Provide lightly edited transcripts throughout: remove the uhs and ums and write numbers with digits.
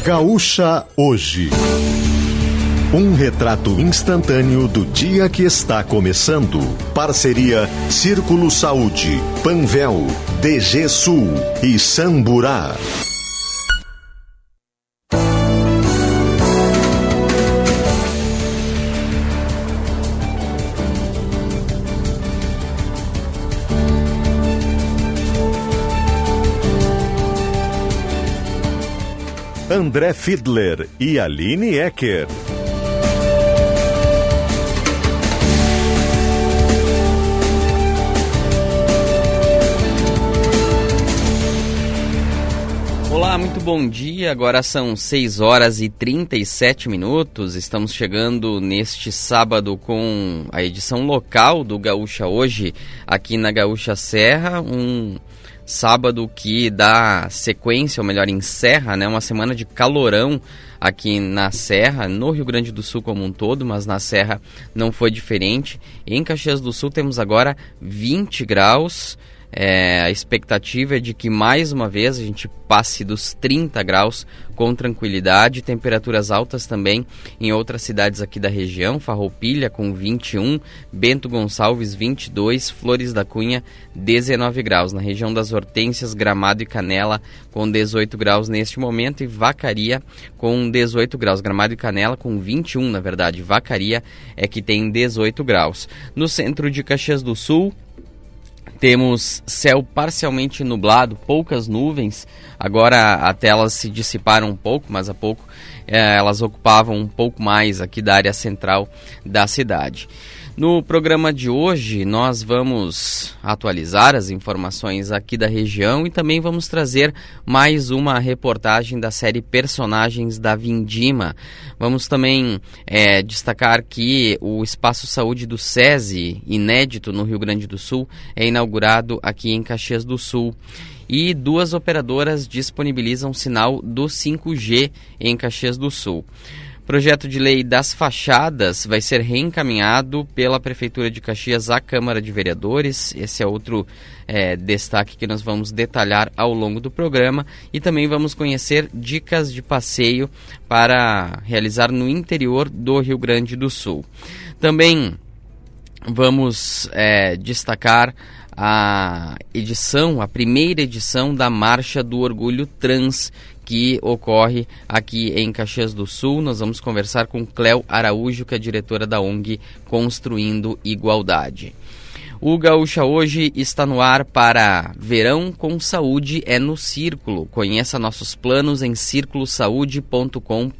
Gaúcha Hoje. Um retrato instantâneo do dia que está começando. Parceria Círculo Saúde, Panvel, DG Sul e Samburá. André Fiedler e Aline Ecker. Olá, muito bom dia. Agora são 6 horas e 37 minutos. Estamos chegando neste sábado com a edição local do Gaúcha Hoje, aqui na Gaúcha Serra. Um sábado que dá sequência, ou melhor, encerra, uma semana de calorão aqui na Serra, no Rio Grande do Sul como um todo, mas na Serra não foi diferente. Em Caxias do Sul temos agora 20 graus. A expectativa é de que mais uma vez a gente passe dos 30 graus com tranquilidade, temperaturas altas também em outras cidades aqui da região, Farroupilha com 21, Bento Gonçalves 22, Flores da Cunha 19 graus, na região das Hortênsias, Gramado e Canela com 18 graus neste momento e Vacaria com 18 graus, Gramado e Canela com 21 na verdade, Vacaria é que tem 18 graus. No centro de Caxias do Sul, temos céu parcialmente nublado, poucas nuvens, agora até elas se dissiparam um pouco, mas há pouco elas ocupavam um pouco mais aqui da área central da cidade. No programa de hoje nós vamos atualizar as informações aqui da região e também vamos trazer mais uma reportagem da série Personagens da Vindima. Vamos também destacar que o Espaço Saúde do SESI, inédito no Rio Grande do Sul, é inaugurado aqui em Caxias do Sul. E 2 operadoras disponibilizam sinal do 5G em Caxias do Sul. Projeto de lei das fachadas vai ser reencaminhado pela Prefeitura de Caxias à Câmara de Vereadores. Esse é outro destaque que nós vamos detalhar ao longo do programa. E também vamos conhecer dicas de passeio para realizar no interior do Rio Grande do Sul. Também vamos destacar a primeira edição da Marcha do Orgulho Trans, que ocorre aqui em Caxias do Sul. Nós vamos conversar com Cléo Araújo, que é diretora da ONG Construindo Igualdade. O Gaúcha Hoje está no ar para Verão com Saúde é no Círculo. Conheça nossos planos em circulosaude.com.br.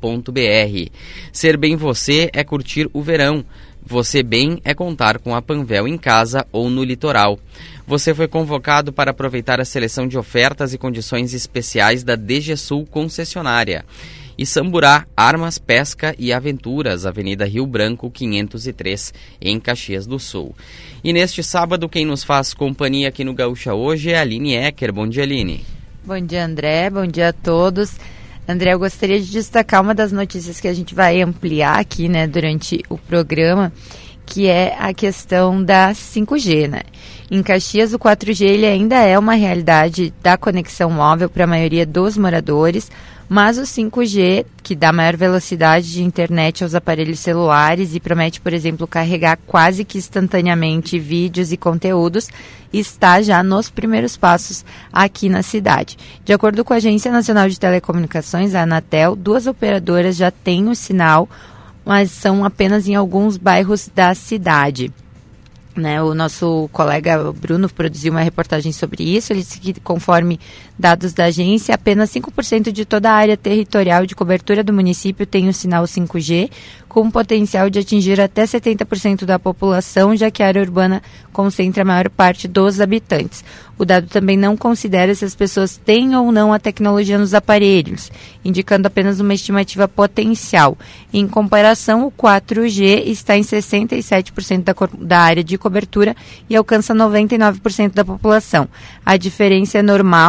Ser bem você é curtir o verão. Você bem é contar com a Panvel em casa ou no litoral. Você foi convocado para aproveitar a seleção de ofertas e condições especiais da DG Sul concessionária. E Samburá, Armas, Pesca e Aventuras, Avenida Rio Branco 503, em Caxias do Sul. E neste sábado, quem nos faz companhia aqui no Gaúcha Hoje é a Aline Ecker. Bom dia, Aline. Bom dia, André. Bom dia a todos. André, eu gostaria de destacar uma das notícias que a gente vai ampliar aqui, durante o programa, que é a questão da 5G, Em Caxias, o 4G ele ainda é uma realidade da conexão móvel para a maioria dos moradores, mas o 5G, que dá maior velocidade de internet aos aparelhos celulares e promete, por exemplo, carregar quase que instantaneamente vídeos e conteúdos, está já nos primeiros passos aqui na cidade. De acordo com a Agência Nacional de Telecomunicações, a Anatel, 2 operadoras já têm o sinal, mas são apenas em alguns bairros da cidade. O nosso colega Bruno produziu uma reportagem sobre isso. Ele disse que, conforme dados da agência, apenas 5% de toda a área territorial de cobertura do município tem o sinal 5G, com potencial de atingir até 70% da população, já que a área urbana concentra a maior parte dos habitantes. O dado também não considera se as pessoas têm ou não a tecnologia nos aparelhos, indicando apenas uma estimativa potencial. Em comparação, o 4G está em 67% da área de cobertura e alcança 99% da população. A diferença é normal, ainda se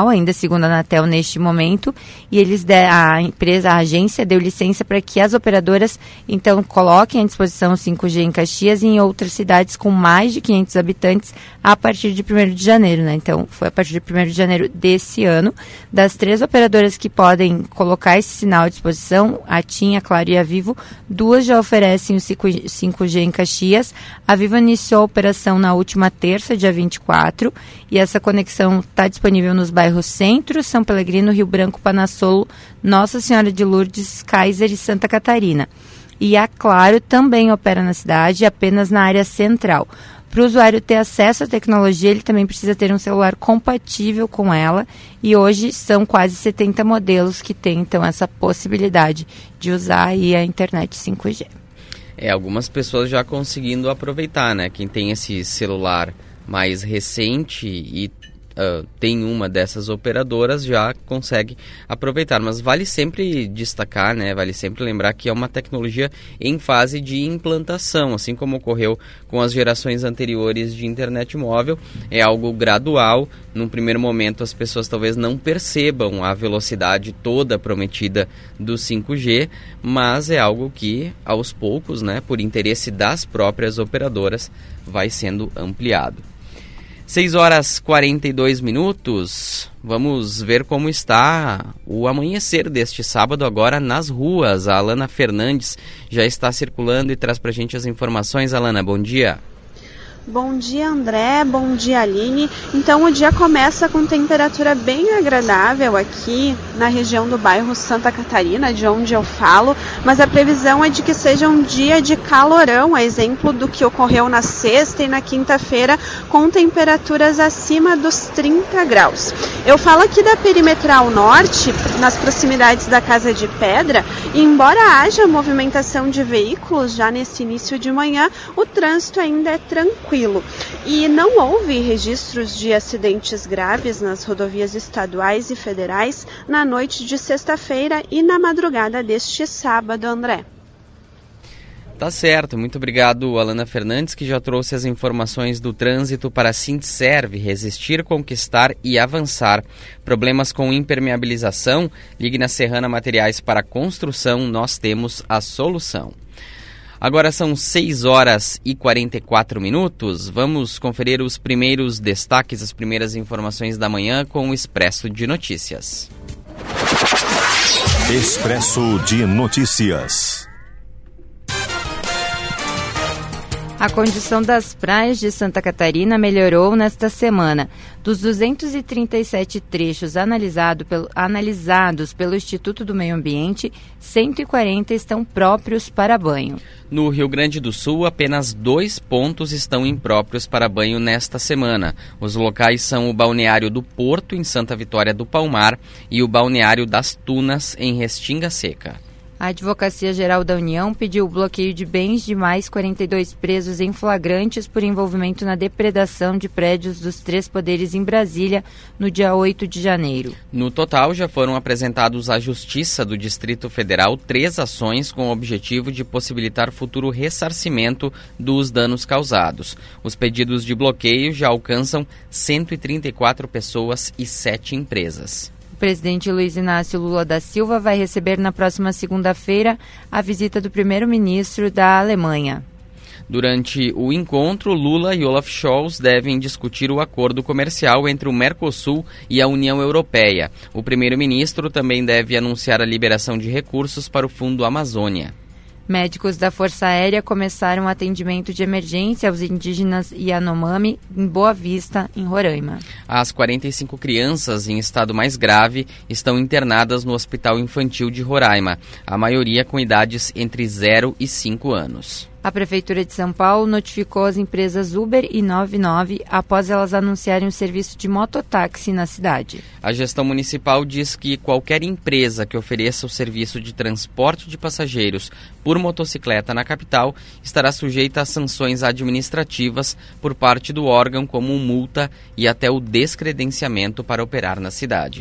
segundo a Anatel neste momento, e a agência deu licença para que as operadoras então coloquem à disposição o 5G em Caxias e em outras cidades com mais de 500 habitantes a partir de 1º de janeiro, né? Então, foi a partir de 1º de janeiro desse ano. Das 3 operadoras que podem colocar esse sinal à disposição, a TIM, a Claro e a Vivo, 2 já oferecem o 5G em Caxias. A Vivo iniciou a operação na última terça, dia 24, e essa conexão está disponível nos bairros Centro, São Pelegrino, Rio Branco, Panassolo, Nossa Senhora de Lourdes, Kaiser e Santa Catarina. E a Claro também opera na cidade, apenas na área central. Para o usuário ter acesso à tecnologia, ele também precisa ter um celular compatível com ela, e hoje são quase 70 modelos que têm então essa possibilidade de usar aí a internet 5G. Algumas pessoas já conseguindo aproveitar, né? Quem tem esse celular mais recente e tem uma dessas operadoras já consegue aproveitar, mas vale sempre destacar, né? Vale sempre lembrar que é uma tecnologia em fase de implantação, assim como ocorreu com as gerações anteriores de internet móvel. É algo gradual. Num primeiro momento as pessoas talvez não percebam a velocidade toda prometida do 5G, mas é algo que aos poucos, né, por interesse das próprias operadoras, vai sendo ampliado. 6h42, vamos ver como está o amanhecer deste sábado agora nas ruas. A Alana Fernandes já está circulando e traz pra gente as informações. Alana, bom dia. Bom dia, André. Bom dia, Aline. Então, o dia começa com temperatura bem agradável aqui na região do bairro Santa Catarina, de onde eu falo, mas a previsão é de que seja um dia de calorão, a exemplo do que ocorreu na sexta e na quinta-feira, com temperaturas acima dos 30 graus. Eu falo aqui da Perimetral Norte, nas proximidades da Casa de Pedra, e embora haja movimentação de veículos já nesse início de manhã, o trânsito ainda é tranquilo. E não houve registros de acidentes graves nas rodovias estaduais e federais na noite de sexta-feira e na madrugada deste sábado, André. Tá certo, muito obrigado, Alana Fernandes, que já trouxe as informações do trânsito para a Sintserv, resistir, conquistar e avançar. Problemas com impermeabilização? Ligue na Serrana Materiais para Construção, nós temos a solução. Agora são 6h44, vamos conferir os primeiros destaques, as primeiras informações da manhã com o Expresso de Notícias. Expresso de Notícias. A condição das praias de Santa Catarina melhorou nesta semana. Dos 237 trechos analisados pelo Instituto do Meio Ambiente, 140 estão próprios para banho. No Rio Grande do Sul, apenas 2 pontos estão impróprios para banho nesta semana. Os locais são o Balneário do Porto, em Santa Vitória do Palmar, e o Balneário das Tunas, em Restinga Seca. A Advocacia Geral da União pediu o bloqueio de bens de mais 42 presos em flagrantes por envolvimento na depredação de prédios dos 3 poderes em Brasília no dia 8 de janeiro. No total, já foram apresentados à Justiça do Distrito Federal 3 ações com o objetivo de possibilitar futuro ressarcimento dos danos causados. Os pedidos de bloqueio já alcançam 134 pessoas e 7 empresas. O presidente Luiz Inácio Lula da Silva vai receber na próxima segunda-feira a visita do primeiro-ministro da Alemanha. Durante o encontro, Lula e Olaf Scholz devem discutir o acordo comercial entre o Mercosul e a União Europeia. O primeiro-ministro também deve anunciar a liberação de recursos para o Fundo Amazônia. Médicos da Força Aérea começaram atendimento de emergência aos indígenas Yanomami em Boa Vista, em Roraima. As 45 crianças em estado mais grave estão internadas no Hospital Infantil de Roraima, a maioria com idades entre 0 e 5 anos. A Prefeitura de São Paulo notificou as empresas Uber e 99 após elas anunciarem o serviço de mototáxi na cidade. A gestão municipal diz que qualquer empresa que ofereça o serviço de transporte de passageiros por motocicleta na capital estará sujeita a sanções administrativas por parte do órgão, como multa e até o descredenciamento para operar na cidade.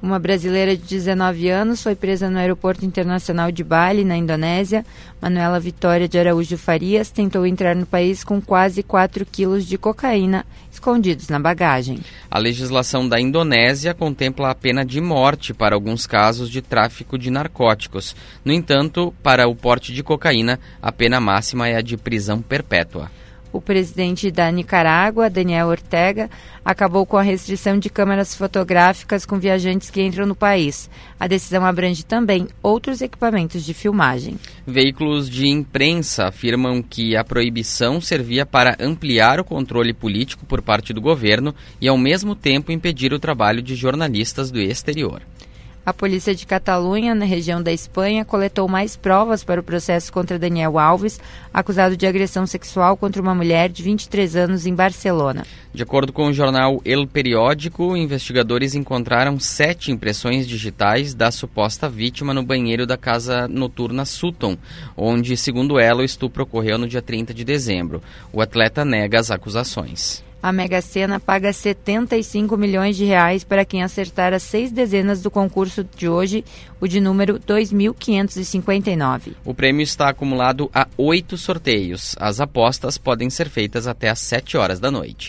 Uma brasileira de 19 anos foi presa no Aeroporto Internacional de Bali, na Indonésia. Manuela Vitória de Araújo Farias tentou entrar no país com quase 4 quilos de cocaína escondidos na bagagem. A legislação da Indonésia contempla a pena de morte para alguns casos de tráfico de narcóticos. No entanto, para o porte de cocaína, a pena máxima é a de prisão perpétua. O presidente da Nicarágua, Daniel Ortega, acabou com a restrição de câmeras fotográficas com viajantes que entram no país. A decisão abrange também outros equipamentos de filmagem. Veículos de imprensa afirmam que a proibição servia para ampliar o controle político por parte do governo e, ao mesmo tempo, impedir o trabalho de jornalistas do exterior. A polícia de Catalunha, na região da Espanha, coletou mais provas para o processo contra Daniel Alves, acusado de agressão sexual contra uma mulher de 23 anos em Barcelona. De acordo com o jornal El Periódico, investigadores encontraram 7 impressões digitais da suposta vítima no banheiro da casa noturna Sutton, onde, segundo ela, o estupro ocorreu no dia 30 de dezembro. O atleta nega as acusações. A Mega Sena paga 75 milhões de reais para quem acertar as 6 dezenas do concurso de hoje, o de número 2.559. O prêmio está acumulado a 8 sorteios. As apostas podem ser feitas até às 7 horas da noite.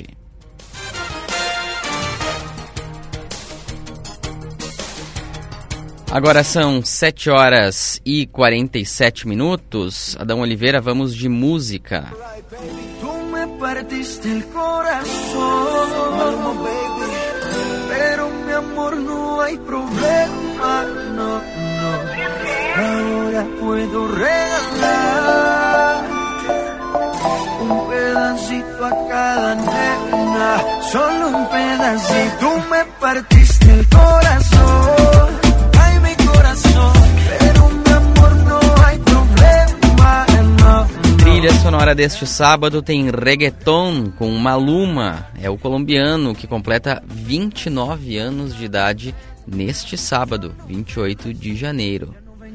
Agora são 7 horas e 47 minutos. Adão Oliveira, vamos de música. Partiste el corazón, baby, pero mi amor no hay problema, no, no. Ahora puedo regalar un pedacito a cada nena, solo un pedacito. Tú me partiste el corazón, ay mi corazón, pero mi amor no hay problema, no. Trilha sonora deste sábado tem reggaeton com Maluma. É o colombiano que completa 29 anos de idade neste sábado, 28 de janeiro.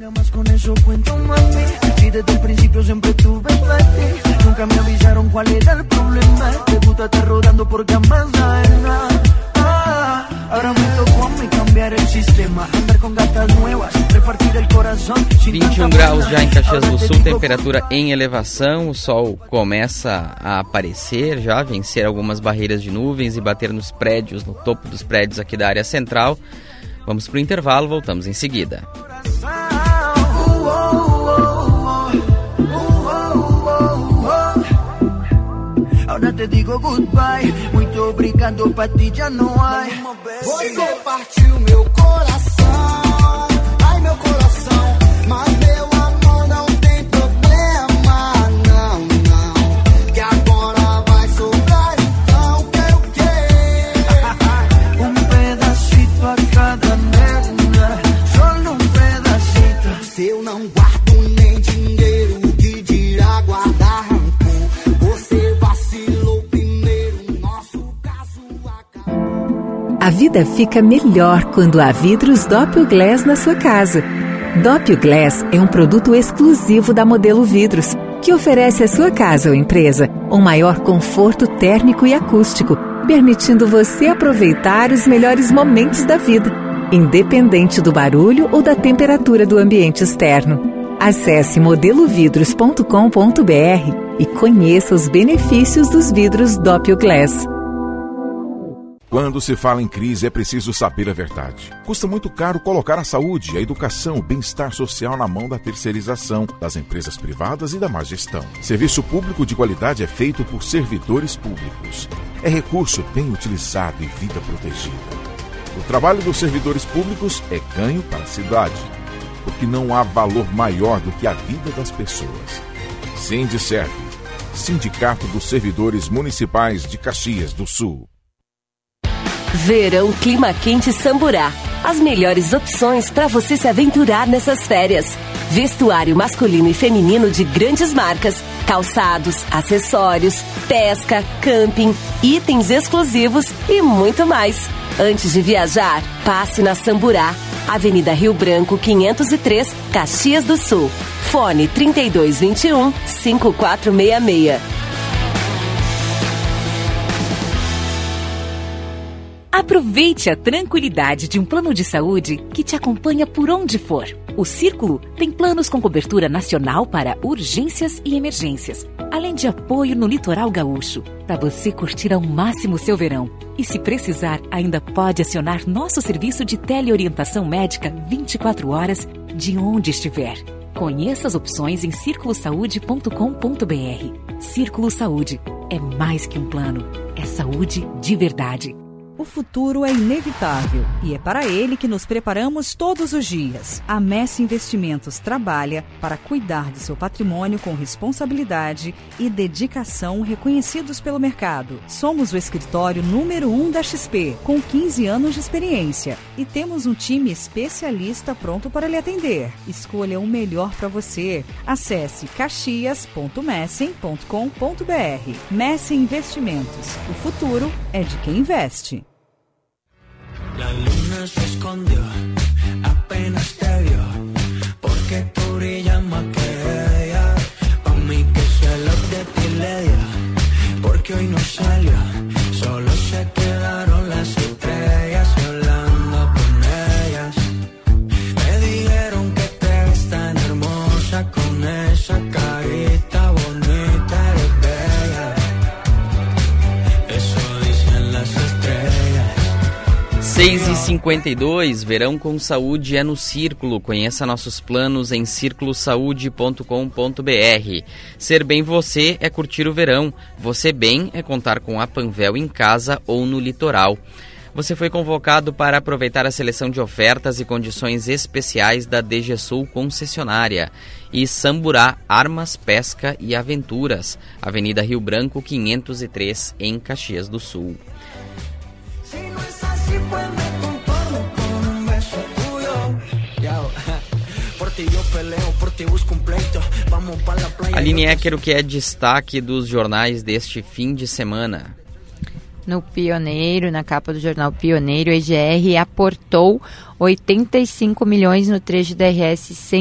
Ahora me tocó a mí cambiar el sistema, andar com gatas nuevas, repartir el corazón. 21 graus já em Caxias do Sul, temperatura em elevação, o sol começa a aparecer, já vencer algumas barreiras de nuvens e bater nos prédios, no topo dos prédios aqui da área central. Vamos para o intervalo, voltamos em seguida. Ahora te digo goodbye, muito obrigado, pra ti já não há. Você partiu meu coração, ai meu coração, mas meu amor não tem problema, não, não. Que agora vai sobrar, então quero o quê? Pedacito a cada nena, só pedacito. Se eu não guardo nem dinheiro, que dirá guardar rancor? Você vacilou primeiro, nosso caso acabou. A vida fica melhor quando há vidros Doppio Glass na sua casa. Doppio Glass é um produto exclusivo da Modelo Vidros, que oferece à sua casa ou empresa um maior conforto térmico e acústico, permitindo você aproveitar os melhores momentos da vida, independente do barulho ou da temperatura do ambiente externo. Acesse modelovidros.com.br e conheça os benefícios dos vidros Doppio Glass. Quando se fala em crise, é preciso saber a verdade. Custa muito caro colocar a saúde, a educação, o bem-estar social na mão da terceirização, das empresas privadas e da má gestão. Serviço público de qualidade é feito por servidores públicos. É recurso bem utilizado e vida protegida. O trabalho dos servidores públicos é ganho para a cidade, porque não há valor maior do que a vida das pessoas. Sindiserve, Sindicato dos Servidores Municipais de Caxias do Sul. Verão Clima Quente Samburá. As melhores opções para você se aventurar nessas férias. Vestuário masculino e feminino de grandes marcas, calçados, acessórios, pesca, camping, itens exclusivos e muito mais. Antes de viajar, passe na Samburá, Avenida Rio Branco 503, Caxias do Sul. Fone 3221-5466. Aproveite a tranquilidade de um plano de saúde que te acompanha por onde for. O Círculo tem planos com cobertura nacional para urgências e emergências, além de apoio no litoral gaúcho, para você curtir ao máximo seu verão. E se precisar, ainda pode acionar nosso serviço de teleorientação médica 24 horas, de onde estiver. Conheça as opções em circulosaude.com.br. Círculo Saúde é mais que um plano, é saúde de verdade. O futuro é inevitável e é para ele que nos preparamos todos os dias. A Messi Investimentos trabalha para cuidar do seu patrimônio com responsabilidade e dedicação reconhecidos pelo mercado. Somos o escritório número 1 da XP, com 15 anos de experiência, e temos um time especialista pronto para lhe atender. Escolha o melhor para você. Acesse caxias.messen.com.br. Messi Investimentos. O futuro é de quem investe. La luna se escondió, apenas te vio, porque tú brillas más que ella. Pa' mí que celos de ti le dio, porque hoy no salió, solo se quedaron las estrellas y hablando con ellas. Me dijeron que te ves tan hermosa con esa carita bonita, eres bella. Eso dicen las estrellas. 6h52, verão com saúde é no Círculo. Conheça nossos planos em circulosaude.com.br. Ser bem você é curtir o verão. Você bem é contar com a Panvel em casa ou no litoral. Você foi convocado para aproveitar a seleção de ofertas e condições especiais da DG Sul Concessionária e Samburá Armas, Pesca e Aventuras, Avenida Rio Branco 503, em Caxias do Sul. Aline Ecker, o que é destaque dos jornais deste fim de semana? No Pioneiro, na capa do jornal Pioneiro, a EGR aportou 85 milhões no trecho da RS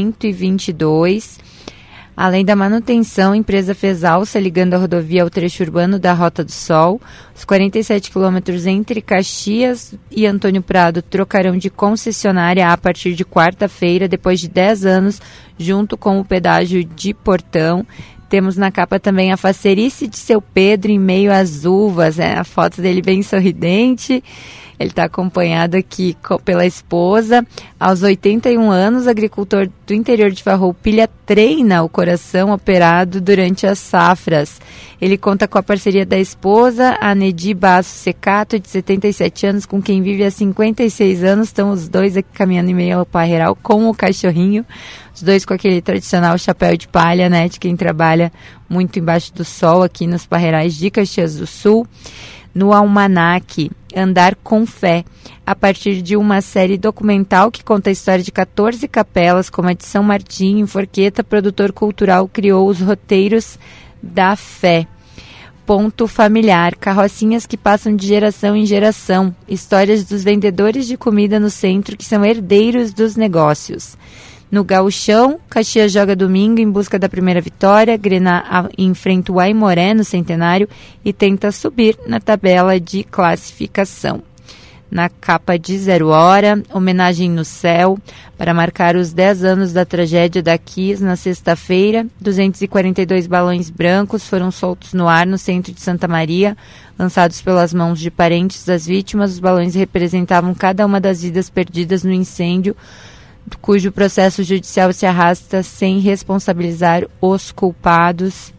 122. Além da manutenção, a empresa fez alça ligando a rodovia ao trecho urbano da Rota do Sol. Os 47 quilômetros entre Caxias e Antônio Prado trocarão de concessionária a partir de quarta-feira, depois de 10 anos, junto com o pedágio de Portão. Temos na capa também a facerice de seu Pedro em meio às uvas, a foto dele bem sorridente. Ele está acompanhado aqui pela esposa. Aos 81 anos, o agricultor do interior de Farroupilha treina o coração operado durante as safras. Ele conta com a parceria da esposa, a Nedi Basso Secato, de 77 anos, com quem vive há 56 anos. Estão os dois aqui caminhando em meio ao parreiral com o cachorrinho. Os dois com aquele tradicional chapéu de palha, né, de quem trabalha muito embaixo do sol aqui nos parreirais de Caxias do Sul. No Almanac, Andar com Fé, a partir de uma série documental que conta a história de 14 capelas, como a de São Martim, em Forqueta, produtor cultural criou os roteiros da fé. Ponto familiar, carrocinhas que passam de geração em geração, histórias dos vendedores de comida no centro que são herdeiros dos negócios. No Gauchão, Caxias joga domingo em busca da primeira vitória. Grená enfrenta o Aimoré no Centenário e tenta subir na tabela de classificação. Na capa de 0 hora, homenagem no céu, para marcar os 10 anos da tragédia da Kiss na sexta-feira. 242 balões brancos foram soltos no ar no centro de Santa Maria, lançados pelas mãos de parentes das vítimas. Os balões representavam cada uma das vidas perdidas no incêndio, cujo processo judicial se arrasta sem responsabilizar os culpados.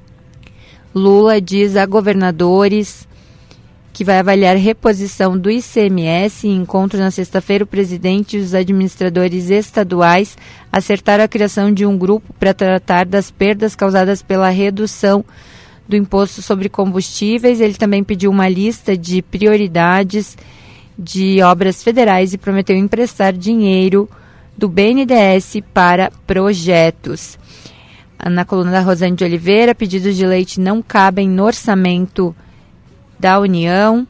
Lula diz a governadores que vai avaliar reposição do ICMS. Em encontro na sexta-feira, o presidente e os administradores estaduais acertaram a criação de um grupo para tratar das perdas causadas pela redução do imposto sobre combustíveis. Ele também pediu uma lista de prioridades de obras federais e prometeu emprestar dinheiro do BNDES para projetos. Na coluna da Rosane de Oliveira, pedidos de leite não cabem no orçamento da União.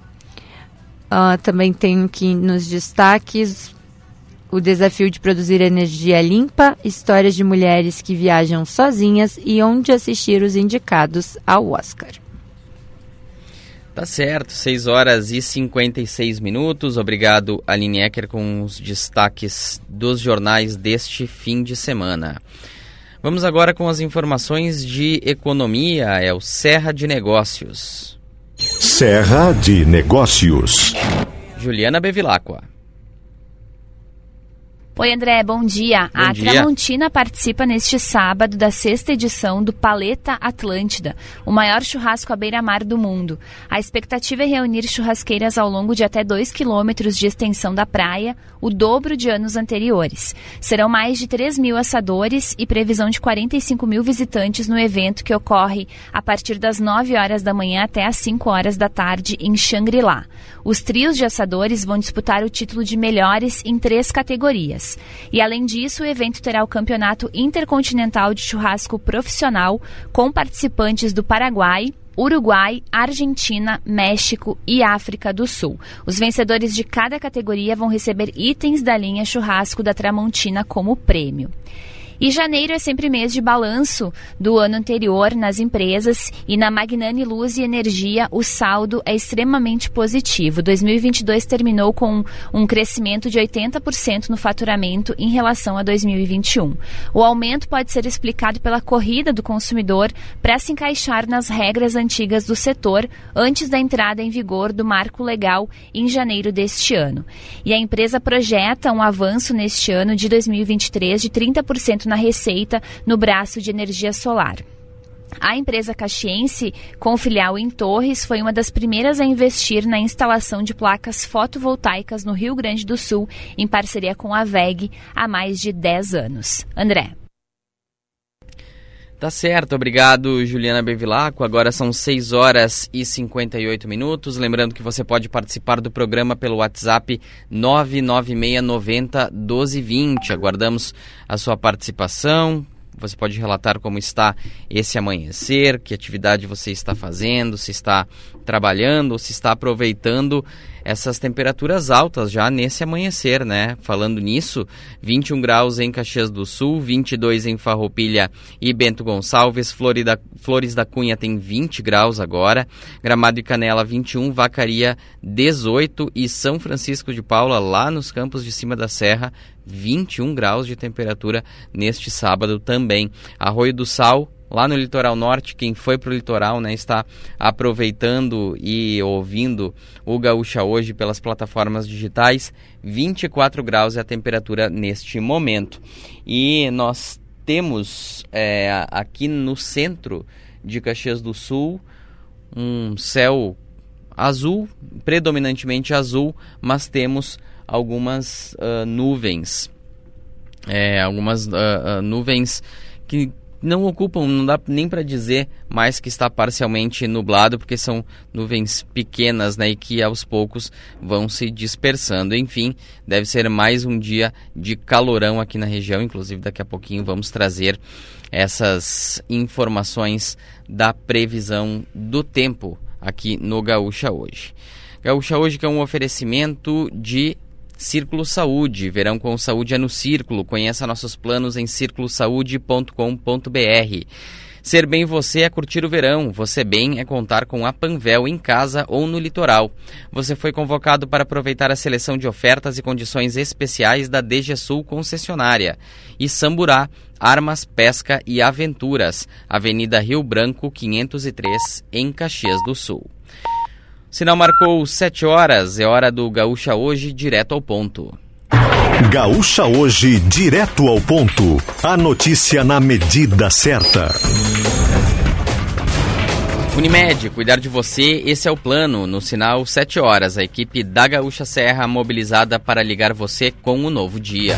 Também tem aqui nos destaques o desafio de produzir energia limpa, histórias de mulheres que viajam sozinhas e onde assistir os indicados ao Oscar. Tá certo, 6 horas e 56 minutos. Obrigado, Aline Ecker, com os destaques dos jornais deste fim de semana. Vamos agora com as informações de economia, é o Serra de Negócios. Serra de Negócios. Juliana Bevilacqua. Oi, André, bom dia. Bom dia. Tramontina participa neste sábado da 6ª edição do Paleta Atlântida, o maior churrasco à beira-mar do mundo. A expectativa é reunir churrasqueiras ao longo de até 2 quilômetros de extensão da praia, o dobro de anos anteriores. Serão mais de 3 mil assadores e previsão de 45 mil visitantes no evento, que ocorre a partir das 9 horas da manhã até às 5 horas da tarde em Xangri-Lá. Os trios de assadores vão disputar o título de melhores em 3 categorias. E, além disso, o evento terá o Campeonato Intercontinental de Churrasco Profissional, com participantes do Paraguai, Uruguai, Argentina, México e África do Sul. Os vencedores de cada categoria vão receber itens da linha Churrasco da Tramontina como prêmio. E janeiro é sempre mês de balanço do ano anterior nas empresas, e na Magnani Luz e Energia o saldo é extremamente positivo. 2022 terminou com um crescimento de 80% no faturamento em relação a 2021. O aumento pode ser explicado pela corrida do consumidor para se encaixar nas regras antigas do setor antes da entrada em vigor do marco legal em janeiro deste ano. E a empresa projeta um avanço neste ano de 2023 de 30% na receita no braço de energia solar. A empresa caxiense, com filial em Torres, foi uma das primeiras a investir na instalação de placas fotovoltaicas no Rio Grande do Sul, em parceria com a WEG, há mais de 10 anos. André. Tá certo, obrigado, Juliana Bevilacqua. Agora são 6 horas e 58 minutos. Lembrando que você pode participar do programa pelo WhatsApp 996901220. Aguardamos a sua participação. Você pode relatar como está esse amanhecer, que atividade você está fazendo, se está trabalhando ou se está aproveitando essas temperaturas altas já nesse amanhecer, né? Falando nisso, 21 graus em Caxias do Sul, 22 em Farroupilha e Bento Gonçalves, Flores da Cunha tem 20 graus agora, Gramado e Canela 21, Vacaria 18 e São Francisco de Paula, lá nos campos de cima da serra, 21 graus de temperatura neste sábado também. Arroio do Sal, lá no litoral norte, quem foi para o litoral, né, está aproveitando e ouvindo o Gaúcha Hoje pelas plataformas digitais, 24 graus é a temperatura neste momento. E nós temos aqui no centro de Caxias do Sul um céu azul, predominantemente azul, mas temos algumas nuvens, nuvens que não ocupam, não dá nem para dizer mais que está parcialmente nublado, porque são nuvens pequenas, né, e que aos poucos vão se dispersando. Enfim, deve ser mais um dia de calorão aqui na região, inclusive daqui a pouquinho vamos trazer essas informações da previsão do tempo aqui no Gaúcha Hoje. Gaúcha Hoje, que é um oferecimento de Círculo Saúde. Verão com saúde é no Círculo. Conheça nossos planos em circulosaude.com.br. Ser bem você é curtir o verão. Você bem é contar com a Panvel em casa ou no litoral. Você foi convocado para aproveitar a seleção de ofertas e condições especiais da DG Sul concessionária. E Samburá, Armas, Pesca e Aventuras. Avenida Rio Branco, 503, em Caxias do Sul. Sinal marcou 7 horas, é hora do Gaúcha Hoje, direto ao ponto. Gaúcha Hoje, direto ao ponto. A notícia na medida certa. Unimed, cuidar de você, esse é o plano. No sinal 7 horas, a equipe da Gaúcha Serra mobilizada para ligar você com o novo dia.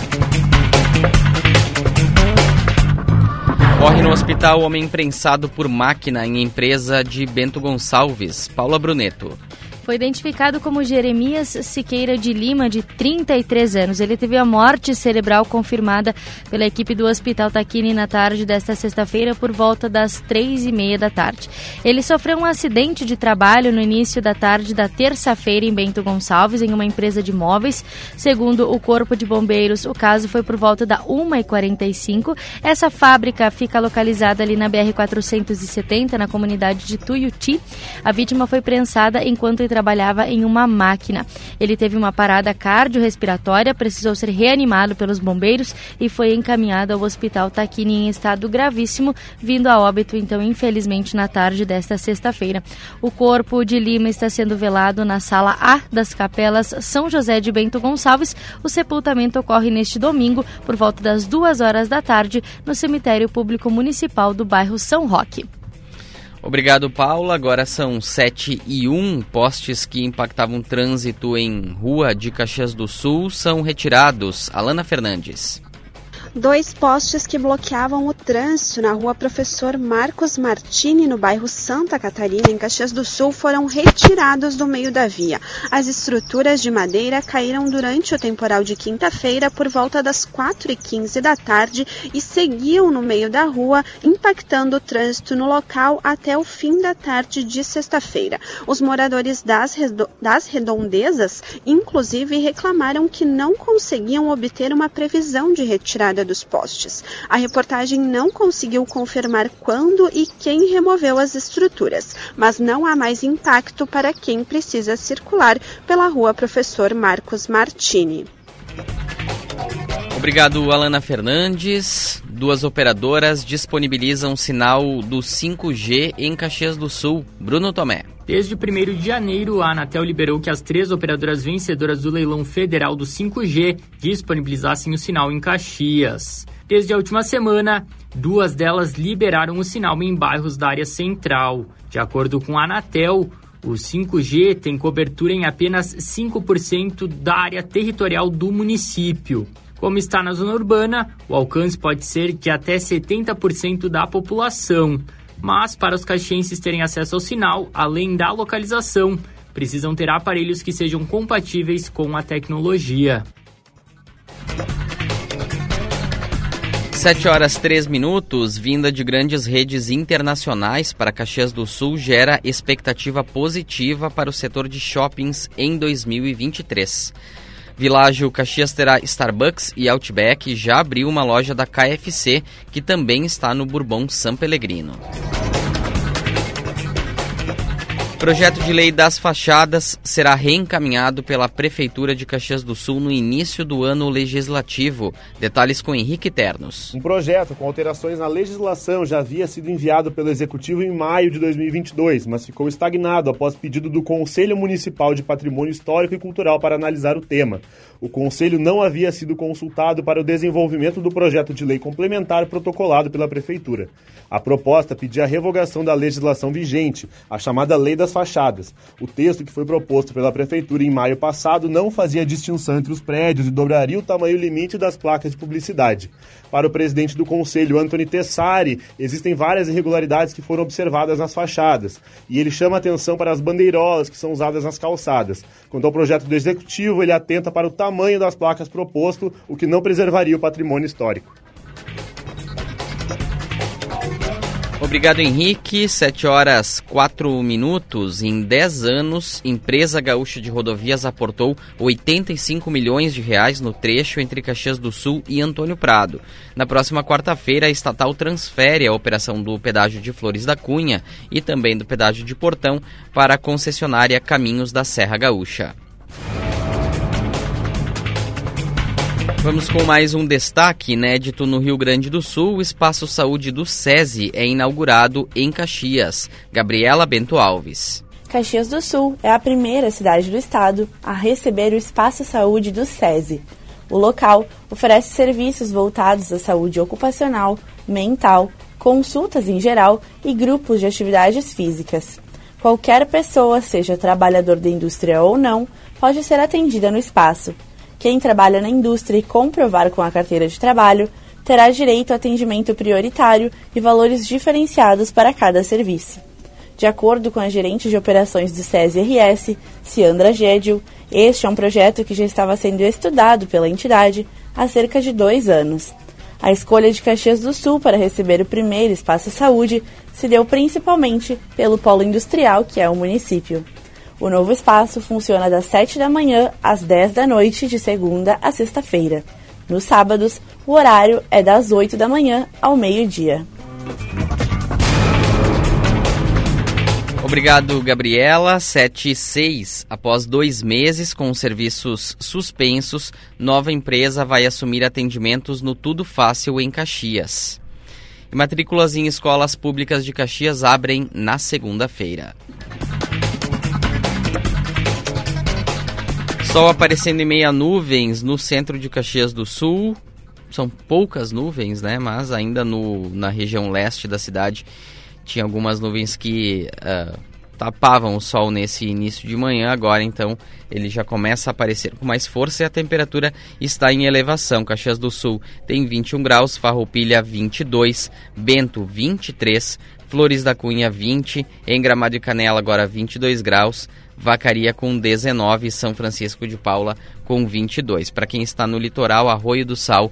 Morre no hospital homem prensado por máquina em empresa de Bento Gonçalves. Paula Bruneto. foi identificado como Jeremias Siqueira de Lima, de 33 anos. Ele teve a morte cerebral confirmada pela equipe do Hospital Taquini na tarde desta sexta-feira por volta das 3h30 da tarde. Ele sofreu um acidente de trabalho no início da tarde da terça-feira em Bento Gonçalves, em uma empresa de móveis. Segundo o Corpo de Bombeiros, o caso foi por volta da 1h45. Essa fábrica fica localizada ali na BR-470, na comunidade de Tuiuti. A vítima foi prensada enquanto trabalhava em uma máquina. Ele teve uma parada cardiorrespiratória, precisou ser reanimado pelos bombeiros e foi encaminhado ao Hospital Taquini em estado gravíssimo, vindo a óbito, então, infelizmente, na tarde desta sexta-feira. O corpo de Lima está sendo velado na sala A das Capelas São José de Bento Gonçalves. O sepultamento ocorre neste domingo, por volta das 2h da tarde, no cemitério público municipal do bairro São Roque. Obrigado, Paula. Agora são 7h01. Postes que impactavam trânsito em rua de Caxias do Sul são retirados. Alana Fernandes. 2 postes que bloqueavam o trânsito na rua Professor Marcos Martini, no bairro Santa Catarina, em Caxias do Sul, foram retirados do meio da via. As estruturas de madeira caíram durante o temporal de quinta-feira por volta das 4h15 da tarde e seguiam no meio da rua, impactando o trânsito no local até o fim da tarde de sexta-feira. Os moradores das redondezas, inclusive, reclamaram que não conseguiam obter uma previsão de retirada dos postes. A reportagem não conseguiu confirmar quando e quem removeu as estruturas, mas não há mais impacto para quem precisa circular pela rua Professor Marcos Martini. Obrigado, Alana Fernandes. 2 operadoras disponibilizam sinal do 5G em Caxias do Sul. Bruno Tomé. Desde 1º de janeiro, a Anatel liberou que as 3 operadoras vencedoras do leilão federal do 5G disponibilizassem o sinal em Caxias. Desde a última semana, 2 delas liberaram o sinal em bairros da área central. De acordo com a Anatel, o 5G tem cobertura em apenas 5% da área territorial do município. Como está na zona urbana, o alcance pode ser de até 70% da população. Mas, para os caxienses terem acesso ao sinal, além da localização, precisam ter aparelhos que sejam compatíveis com a tecnologia. 7h03, vinda de grandes redes internacionais para Caxias do Sul gera expectativa positiva para o setor de shoppings em 2023. Világio Caxias terá Starbucks e Outback, já abriu uma loja da KFC, que também está no Bourbon San Pellegrino. Projeto de lei das fachadas será reencaminhado pela Prefeitura de Caxias do Sul no início do ano legislativo. Detalhes com Henrique Ternos. Um projeto com alterações na legislação já havia sido enviado pelo Executivo em maio de 2022, mas ficou estagnado após pedido do Conselho Municipal de Patrimônio Histórico e Cultural para analisar o tema. O Conselho não havia sido consultado para o desenvolvimento do projeto de lei complementar protocolado pela Prefeitura. A proposta pedia a revogação da legislação vigente, a chamada Lei das Fachadas. O texto que foi proposto pela Prefeitura em maio passado não fazia distinção entre os prédios e dobraria o tamanho limite das placas de publicidade. Para o presidente do Conselho, Antony Tessari, existem várias irregularidades que foram observadas nas fachadas, e ele chama atenção para as bandeirolas que são usadas nas calçadas. Quanto ao projeto do Executivo, ele atenta para o tamanho das placas proposto, o que não preservaria o patrimônio histórico. Obrigado, Henrique. 7h04. Em 10 anos, empresa gaúcha de rodovias aportou 85 milhões de reais no trecho entre Caxias do Sul e Antônio Prado. Na próxima quarta-feira, a estatal transfere a operação do pedágio de Flores da Cunha e também do pedágio de Portão para a concessionária Caminhos da Serra Gaúcha. Vamos com mais um destaque inédito no Rio Grande do Sul. O Espaço Saúde do SESI é inaugurado em Caxias. Gabriela Bento Alves. Caxias do Sul é a primeira cidade do estado a receber o Espaço Saúde do SESI. O local oferece serviços voltados à saúde ocupacional, mental, consultas em geral e grupos de atividades físicas. Qualquer pessoa, seja trabalhador da indústria ou não, pode ser atendida no espaço. Quem trabalha na indústria e comprovar com a carteira de trabalho terá direito a atendimento prioritário e valores diferenciados para cada serviço. De acordo com a gerente de operações do SESI-RS, Ciandra Gédio, este é um projeto que já estava sendo estudado pela entidade há cerca de 2 anos. A escolha de Caxias do Sul para receber o primeiro Espaço Saúde se deu principalmente pelo polo industrial que é o município. O novo espaço funciona das 7 da manhã às 10 da noite, de segunda a sexta-feira. Nos sábados, o horário é das 8 da manhã ao meio-dia. Obrigado, Gabriela. 7/6. Após 2 meses com os serviços suspensos, nova empresa vai assumir atendimentos no Tudo Fácil em Caxias. E matrículas em escolas públicas de Caxias abrem na segunda-feira. Sol aparecendo em meio a nuvens no centro de Caxias do Sul. São poucas nuvens, né? Mas ainda na região leste da cidade tinha algumas nuvens que tapavam o sol nesse início de manhã. Agora, então, ele já começa a aparecer com mais força e a temperatura está em elevação. Caxias do Sul tem 21 graus, Farroupilha 22, Bento 23, Flores da Cunha 20, em Gramado e Canela agora 22 graus, Vacaria com 19, São Francisco de Paula com 22. Para quem está no litoral, Arroio do Sal,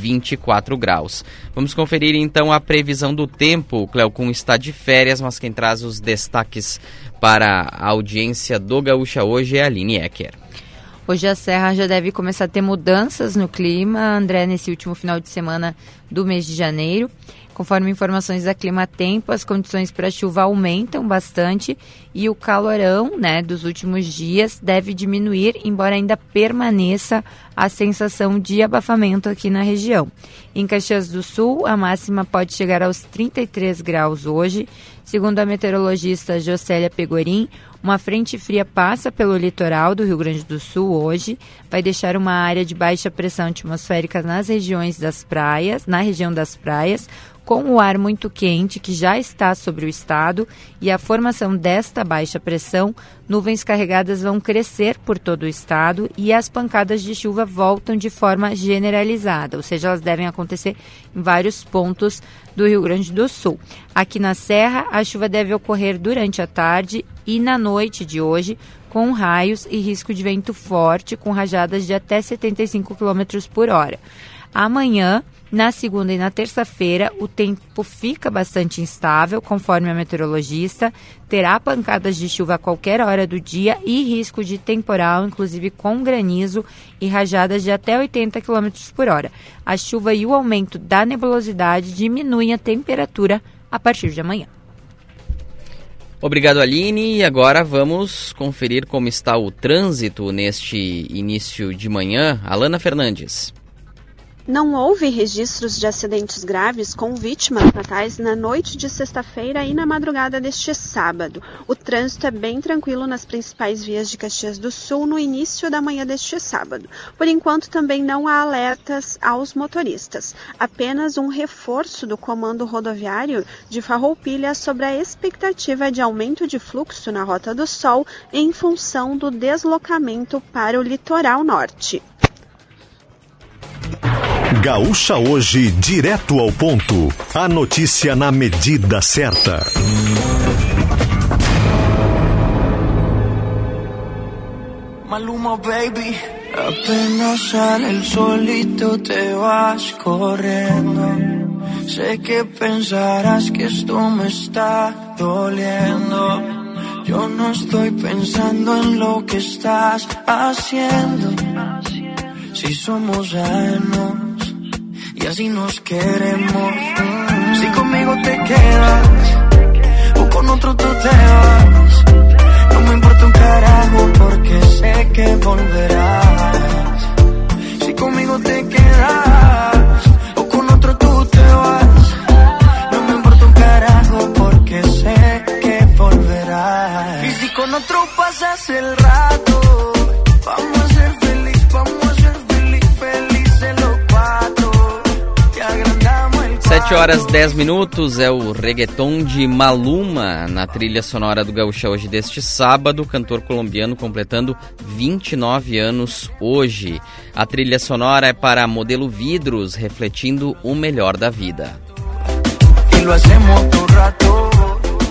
24 graus. Vamos conferir então a previsão do tempo. O Cleocum está de férias, mas quem traz os destaques para a audiência do Gaúcha hoje é a Aline Ecker. Hoje a Serra já deve começar a ter mudanças no clima, André, nesse último final de semana do mês de janeiro. Conforme informações da Climatempo, as condições para chuva aumentam bastante e o calorão, dos últimos dias deve diminuir, embora ainda permaneça a sensação de abafamento aqui na região. Em Caxias do Sul, a máxima pode chegar aos 33 graus hoje. Segundo a meteorologista Jocélia Pegorim, uma frente fria passa pelo litoral do Rio Grande do Sul hoje, vai deixar uma área de baixa pressão atmosférica na região das praias, com o ar muito quente que já está sobre o estado e a formação desta baixa pressão, nuvens carregadas vão crescer por todo o estado e as pancadas de chuva voltam de forma generalizada, ou seja, elas devem acontecer em vários pontos do Rio Grande do Sul. Aqui na Serra, a chuva deve ocorrer durante a tarde e na noite de hoje, com raios e risco de vento forte, com rajadas de até 75 km por hora. Amanhã, na segunda e na terça-feira, o tempo fica bastante instável, conforme a meteorologista, terá pancadas de chuva a qualquer hora do dia e risco de temporal, inclusive com granizo e rajadas de até 80 km por hora. A chuva e o aumento da nebulosidade diminuem a temperatura a partir de amanhã. Obrigado, Aline. E agora vamos conferir como está o trânsito neste início de manhã. Alana Fernandes. Não houve registros de acidentes graves com vítimas fatais na noite de sexta-feira e na madrugada deste sábado. O trânsito é bem tranquilo nas principais vias de Caxias do Sul no início da manhã deste sábado. Por enquanto, também não há alertas aos motoristas. Apenas um reforço do Comando Rodoviário de Farroupilha sobre a expectativa de aumento de fluxo na Rota do Sol em função do deslocamento para o litoral norte. Gaúcha Hoje, direto ao ponto. A notícia na medida certa. Maluma, baby. Apenas sale el solito te vas corriendo. Sé que pensarás que esto me está doliendo. Yo no estoy pensando en lo que estás haciendo. Si somos ajenos y así nos queremos. Si conmigo te quedas o con otro tú te vas, no me importa un carajo porque sé que volverás. Si conmigo te quedas o con otro tú te vas, no me importa un carajo porque sé que volverás. Y si con otro pasas el rato, vamos a ser feliz, vamos a ser felices los cuatro. Te agrandamos el 7h10 é o reggaeton de Maluma na trilha sonora do Gaúcha Hoje deste sábado, cantor colombiano completando 29 anos hoje. A trilha sonora é para Modelo Vidros, refletindo o melhor da vida.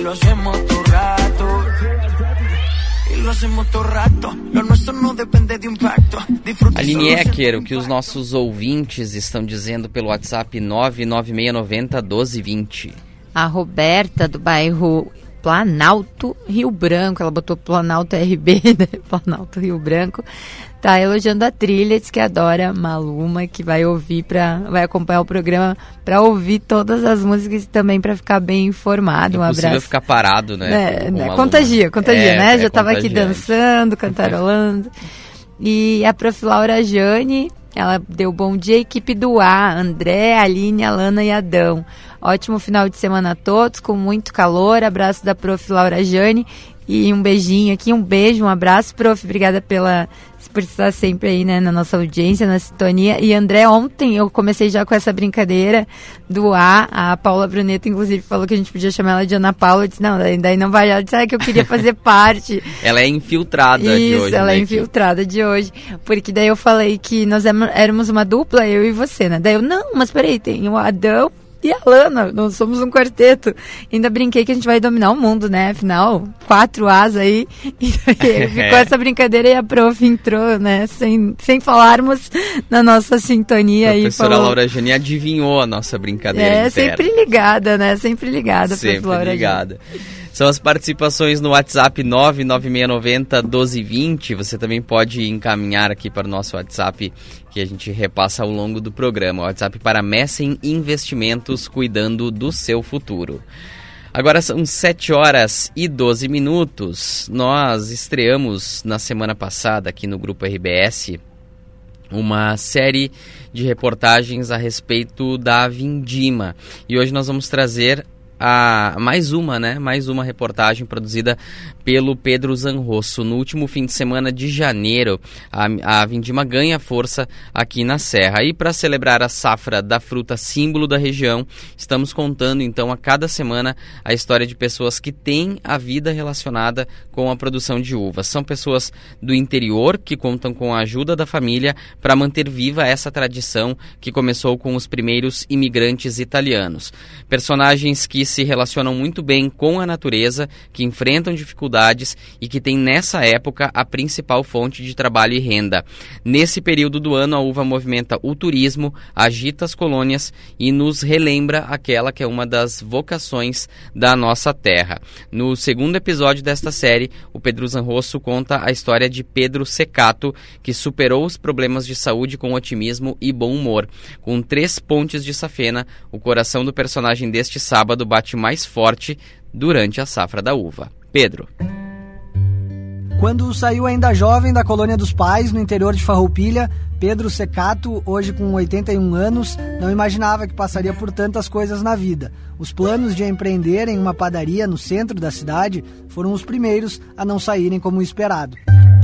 lo hacemos todo rato. E lo hacemos todo rato. Lo nuestro não depende de impacto. Aline Ecker, o que os nossos ouvintes estão dizendo pelo WhatsApp 996901220. A Roberta, do bairro Planalto, Rio Branco, ela botou Planalto RB, né? Planalto Rio Branco, tá elogiando a trilha, diz que adora Maluma, que vai vai acompanhar o programa para ouvir todas as músicas e também para ficar bem informado. Um abraço. Ficar parado, né? Contagia, né? Já tava aqui dançando, cantarolando. E a Prof. Laura Jane, ela deu bom dia, equipe do A, André, Aline, Alana e Adão. Ótimo final de semana a todos, com muito calor. Abraço da Prof. Laura Jane e um beijinho aqui, um beijo, um abraço, Prof. Obrigada por estar sempre aí, né, na nossa audiência, na sintonia. E André, ontem eu comecei já com essa brincadeira do a Paula Bruneto, inclusive, falou que a gente podia chamar ela de Ana Paula. Eu disse, não, daí não vai, ela disse que eu queria fazer parte. Ela é infiltrada de hoje. Isso, ela é infiltrada de hoje, porque daí eu falei que nós éramos uma dupla, eu e você, né? Daí eu, não, mas peraí, tem o Adão e a Lana, nós somos um quarteto. Ainda brinquei que a gente vai dominar o mundo, né? Afinal, 4 As aí. E ficou essa brincadeira e a Prof entrou, né? Sem falarmos na nossa sintonia. A professora Laura Jane adivinhou a nossa brincadeira interna. Sempre ligada, né? Sempre ligada. Sempre ligada. São as participações no WhatsApp 996901220. Você também pode encaminhar aqui para o nosso WhatsApp que a gente repassa ao longo do programa. O WhatsApp para Messen Investimentos, cuidando do seu futuro. Agora são 7h12. Nós estreamos na semana passada aqui no Grupo RBS uma série de reportagens a respeito da Vindima. E hoje nós vamos trazer mais uma reportagem produzida pelo Pedro Zanrosso. No último fim de semana de janeiro, a Vindima ganha força aqui na Serra. E para celebrar a safra da fruta símbolo da região, estamos contando então a cada semana a história de pessoas que têm a vida relacionada com a produção de uvas. São pessoas do interior que contam com a ajuda da família para manter viva essa tradição que começou com os primeiros imigrantes italianos. Personagens que se relacionam muito bem com a natureza, que enfrentam dificuldades e que têm nessa época a principal fonte de trabalho e renda. Nesse período do ano, a uva movimenta o turismo, agita as colônias e nos relembra aquela que é uma das vocações da nossa terra. No segundo episódio desta série, o Pedro Zanrosso conta a história de Pedro Secato, que superou os problemas de saúde com otimismo e bom humor. Com 3 pontes de safena, o coração do personagem deste sábado bate mais forte durante a safra da uva. Pedro. Quando saiu ainda jovem da colônia dos pais, no interior de Farroupilha, Pedro Secato, hoje com 81 anos, não imaginava que passaria por tantas coisas na vida. Os planos de empreender em uma padaria no centro da cidade foram os primeiros a não saírem como esperado.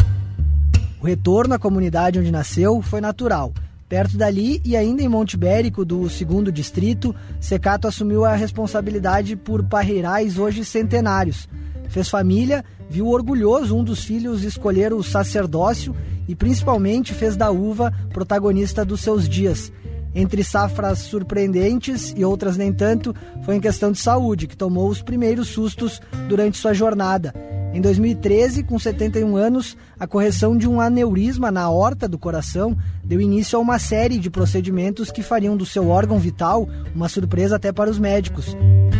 O retorno à comunidade onde nasceu foi natural. Perto dali e ainda em Monte Bérico, do 2º distrito, Secato assumiu a responsabilidade por parreirais hoje centenários. Fez família, viu orgulhoso um dos filhos escolher o sacerdócio e principalmente fez da uva protagonista dos seus dias. Entre safras surpreendentes e outras nem tanto, foi em questão de saúde, que tomou os primeiros sustos durante sua jornada. Em 2013, com 71 anos, a correção de um aneurisma na aorta do coração deu início a uma série de procedimentos que fariam do seu órgão vital uma surpresa até para os médicos.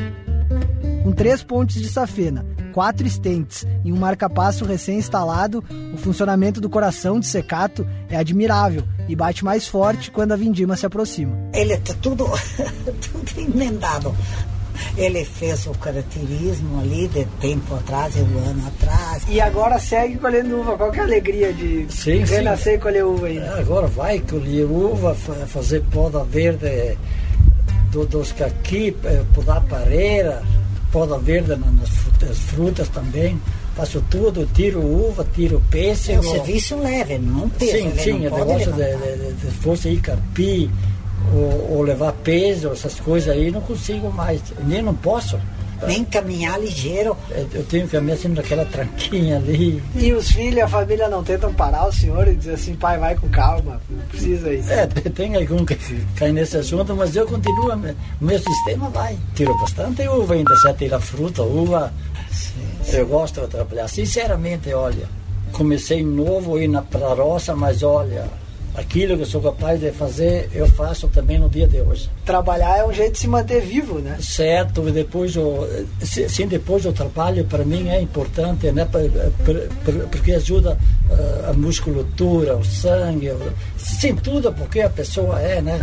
Com 3 pontes de safena, 4 stents e um marca-passo recém-instalado, o funcionamento do coração de Secato é admirável e bate mais forte quando a vindima se aproxima. Ele está tudo emendado. Ele fez o caracterismo ali de tempo atrás, um ano atrás. E agora segue colhendo uva. Qual que é a alegria de renascer e colher uva aí? Agora vai colher uva, fazer poda verde dos caqui, podar pareira, poda verde nas frutas também. Faço tudo, tiro uva, tiro pêssego. É um serviço leve, não pêssego. Sim, é negócio de fosse ir carpi, ou levar peso, essas coisas aí, não consigo mais, nem não posso. Nem caminhar ligeiro. Eu tenho que caminhar sempre naquela tranquinha ali. E os filhos, a família não tentam parar o senhor e dizer assim, pai, vai com calma, não precisa isso. Tem algum que cai nesse assunto, mas eu continuo, o meu sistema vai. Tiro bastante uva, ainda já tira fruta, uva. Sim. Eu gosto de trabalhar. Sinceramente, olha, comecei novo ir pra roça, mas olha, aquilo que eu sou capaz de fazer, eu faço também no dia de hoje. Trabalhar é um jeito de se manter vivo, né? Certo, depois o trabalho para mim é importante, né? Porque ajuda a musculatura, o sangue, sim, tudo porque a pessoa é, né?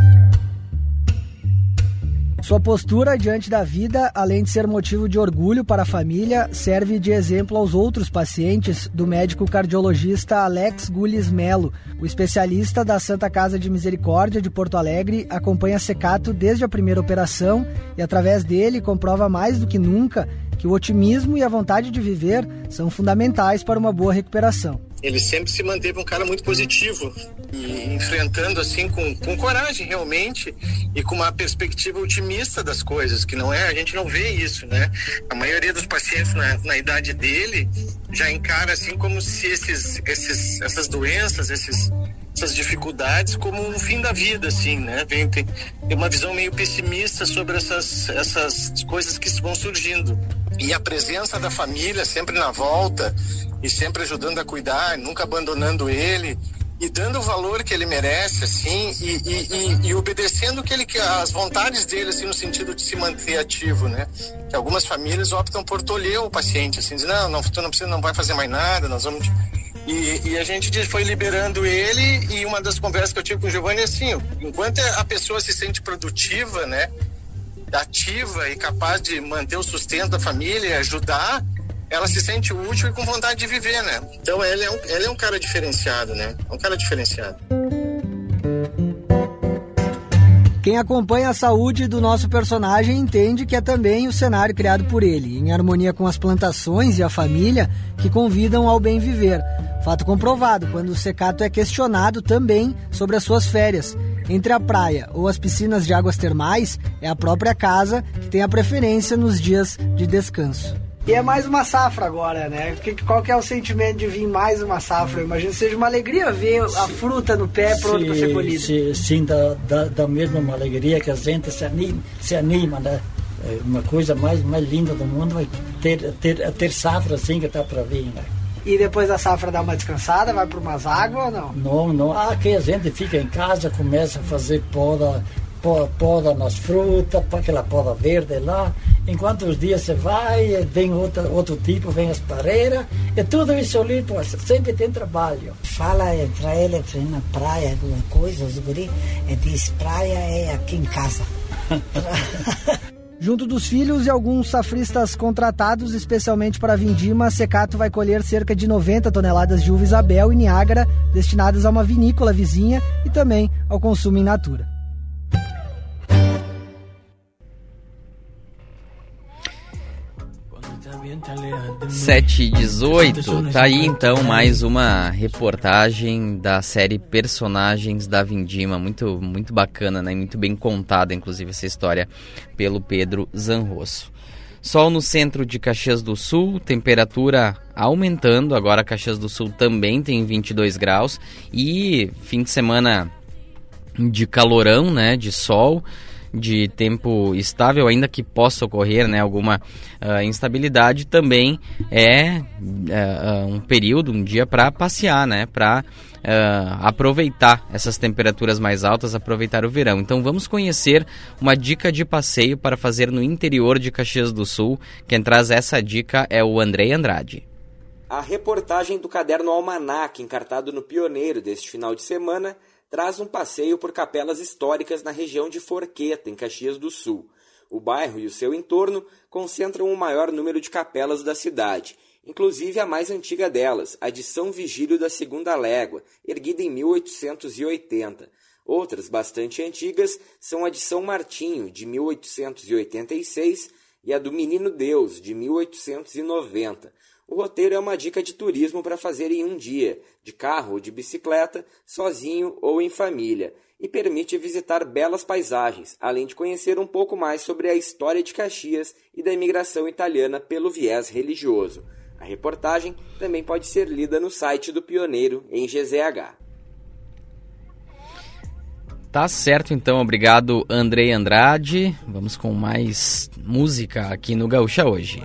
Sua postura diante da vida, além de ser motivo de orgulho para a família, serve de exemplo aos outros pacientes do médico cardiologista Alex Gulis Melo. O especialista da Santa Casa de Misericórdia de Porto Alegre acompanha Secato desde a primeira operação e, através dele, comprova mais do que nunca que o otimismo e a vontade de viver são fundamentais para uma boa recuperação. Ele sempre se manteve um cara muito positivo e enfrentando assim com coragem realmente e com uma perspectiva otimista das coisas, que não é, a gente não vê isso, né? A maioria dos pacientes na idade dele já encara assim como se essas doenças, essas dificuldades como um fim da vida, assim, né? Tem uma visão meio pessimista sobre essas coisas que vão surgindo. E a presença da família sempre na volta e sempre ajudando a cuidar, nunca abandonando ele e dando o valor que ele merece, assim, e obedecendo as vontades dele, assim, no sentido de se manter ativo, né? Que algumas famílias optam por tolher o paciente, assim, dizem, não, tu não precisa, não vai fazer mais nada, nós vamos... E a gente foi liberando ele, e uma das conversas que eu tive com o Giovanni é assim, enquanto a pessoa se sente produtiva, né, ativa e capaz de manter o sustento da família e ajudar, ela se sente útil e com vontade de viver, né? Então ele é um cara diferenciado, né? Um cara diferenciado. Quem acompanha a saúde do nosso personagem entende que é também o cenário criado por ele, em harmonia com as plantações e a família que convidam ao bem viver. Fato comprovado quando o Secato é questionado também sobre as suas férias. Entre a praia ou as piscinas de águas termais, é a própria casa que tem a preferência nos dias de descanso. E é mais uma safra agora, né? Qual que é o sentimento de vir mais uma safra? Eu imagino que seja uma alegria ver a fruta no pé pronto para ser colhida. Sim, dá mesmo uma alegria que a gente se anima, né? É uma coisa mais linda do mundo vai ter safra assim que está para vir, né? E depois da safra dá uma descansada, vai para umas águas ou não? Não. Aqui a gente fica em casa, começa a fazer poda nas frutas, aquela poda verde lá. Enquanto os dias você vai, vem outro tipo, vem as pareiras, e tudo isso ali, pô, sempre tem trabalho. Fala pra ele, na praia, alguma coisa, os guri, diz praia é aqui em casa. Junto dos filhos e alguns safristas contratados especialmente para a vindima, Secato vai colher cerca de 90 toneladas de uva Isabel e Niágara, destinadas a uma vinícola vizinha e também ao consumo in natura. 7h18, tá aí então mais uma reportagem da série Personagens da Vindima, muito, muito bacana, né? Muito bem contada, inclusive, essa história pelo Pedro Zanrosso. Sol no centro de Caxias do Sul, temperatura aumentando, agora Caxias do Sul também tem 22 graus e fim de semana de calorão, né? De sol, de tempo estável, ainda que possa ocorrer, né, alguma instabilidade, também é um período, um dia para passear, né, para aproveitar essas temperaturas mais altas, aproveitar o verão. Então vamos conhecer uma dica de passeio para fazer no interior de Caxias do Sul. Quem traz essa dica é o Andrei Andrade. A reportagem do caderno Almanac, encartado no Pioneiro deste final de semana, traz um passeio por capelas históricas na região de Forqueta, em Caxias do Sul. O bairro e o seu entorno concentram o maior número de capelas da cidade, inclusive a mais antiga delas, a de São Vigílio da Segunda Légua, erguida em 1880. Outras bastante antigas são a de São Martinho, de 1886, e a do Menino Deus, de 1890. O roteiro é uma dica de turismo para fazer em um dia, de carro ou de bicicleta, sozinho ou em família. e permite visitar belas paisagens, além de conhecer um pouco mais sobre a história de Caxias e da imigração italiana pelo viés religioso. A reportagem também pode ser lida no site do Pioneiro, em GZH. Tá certo, então. Obrigado, Andrei Andrade. Vamos com mais música aqui no Gaúcha hoje.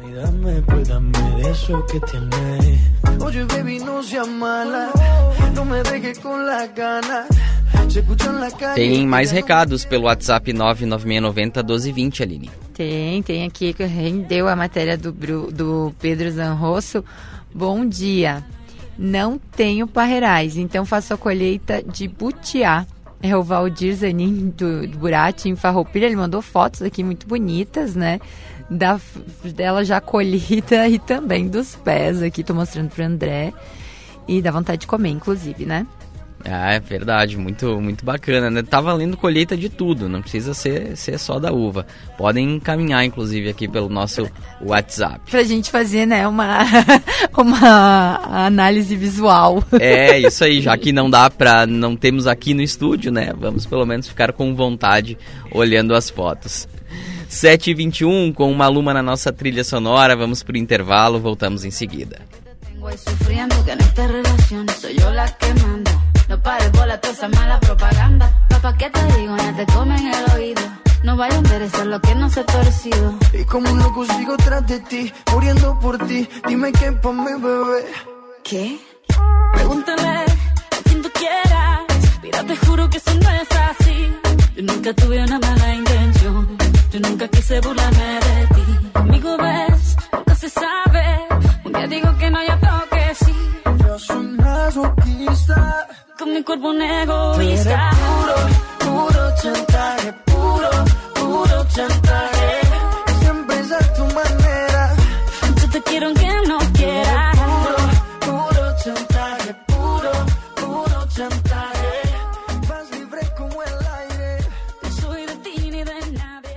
Tem mais recados pelo WhatsApp 996901220, Aline. Tem aqui que rendeu a matéria do Pedro Zanrosso. Bom dia. Não tenho parreirais, então faço a colheita de butiá. É o Valdir Zanin do Burati, em Farroupilha. Ele mandou fotos aqui muito bonitas, né? Dela já colhida e também dos pés aqui. Tô mostrando pro André. E dá vontade de comer, inclusive, né? Ah, é verdade, muito, muito bacana, né? Tá valendo colheita de tudo, não precisa ser só da uva. Podem encaminhar, inclusive, aqui pelo nosso WhatsApp. Pra gente fazer, né, uma análise visual. É, isso aí, já que não temos aqui no estúdio, né? Vamos pelo menos ficar com vontade olhando as fotos. 7h21, com uma Maluma na nossa trilha sonora, vamos pro intervalo, voltamos em seguida. No pares bola toda esa mala propaganda. Papá, ¿qué te digo? Ya te comen el oído. No vaya a enderezar lo que no se ha torcido. Y como un loco sigo tras de ti, muriendo por ti. Dime qué pa' mi bebé. ¿Qué? Pregúntale a quien tú quieras. Mira, te juro que eso no es así. Yo nunca tuve una mala intención. Yo nunca quise burlarme de ti. Conmigo ves, nunca se sabe. Un día digo que no, ya tengo que sí. Yo soy masoquista. Con mi cuerpo un egoísta. Puro chantaje, puro chantaje. Siempre es a tu manera. Yo te quiero aunque no quieras. Puro chantaje, puro chantaje. Vas libre como el aire. No soy de ti ni de nadie.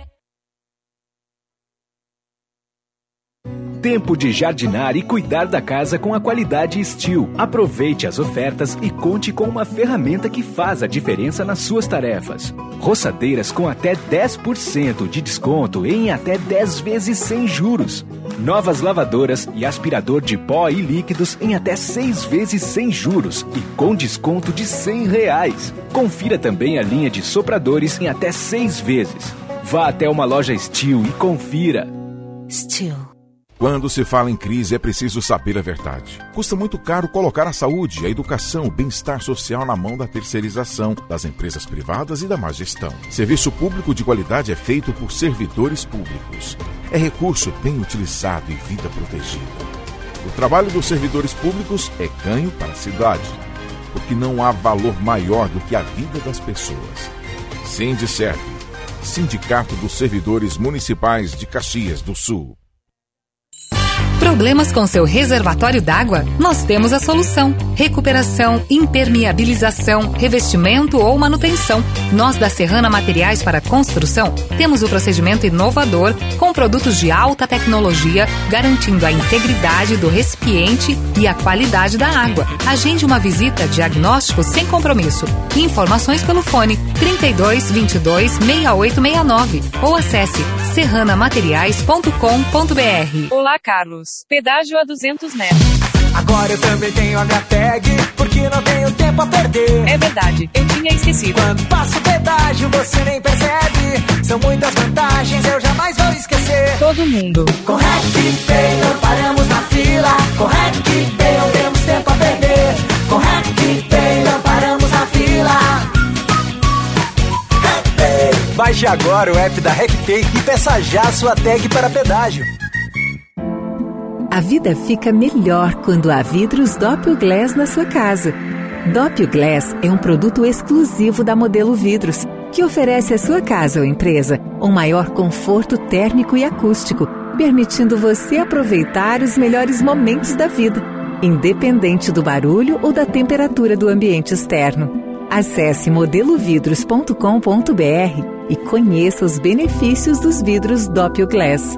Tempo de jardinar e cuidar da casa com a qualidade Steel. Aproveite as ofertas e conte com uma ferramenta que faz a diferença nas suas tarefas. Roçadeiras com até 10% de desconto em até 10 vezes sem juros. Novas lavadoras e aspirador de pó e líquidos em até 6 vezes sem juros e com desconto de R$100. Confira também a linha de sopradores em até 6 vezes. Vá até uma loja Steel e confira. Steel. Quando se fala em crise, é preciso saber a verdade. Custa muito caro colocar a saúde, a educação, o bem-estar social na mão da terceirização, das empresas privadas e da má gestão. Serviço público de qualidade é feito por servidores públicos. É recurso bem utilizado e vida protegida. O trabalho dos servidores públicos é ganho para a cidade, porque não há valor maior do que a vida das pessoas. Sindicerv, Sindicato dos Servidores Municipais de Caxias do Sul. Problemas com seu reservatório d'água? Nós temos a solução. Recuperação, impermeabilização, revestimento ou manutenção. Nós da Serrana Materiais para Construção temos o procedimento inovador com produtos de alta tecnologia, garantindo a integridade do recipiente e a qualidade da água. Agende uma visita diagnóstico sem compromisso. Informações pelo fone 32 22 6869 ou acesse serranamateriais.com.br. Olá, Carlos. Pedágio a 200 metros. Agora eu também tenho HTag, porque não tenho tempo a perder. É verdade, eu tinha esquecido. Quando passo o pedágio, você nem percebe. São muitas vantagens, eu jamais vou esquecer. Todo mundo. Com RecPay não paramos na fila. Com RecPay não temos tempo a perder. Com RecPay não paramos na fila. Baixe agora o app da RecPay e peça já a sua tag para pedágio. A vida fica melhor quando há vidros Doppelglass na sua casa. Doppelglass é um produto exclusivo da Modelo Vidros, que oferece à sua casa ou empresa um maior conforto térmico e acústico, permitindo você aproveitar os melhores momentos da vida, independente do barulho ou da temperatura do ambiente externo. Acesse modelovidros.com.br e conheça os benefícios dos vidros Doppelglass.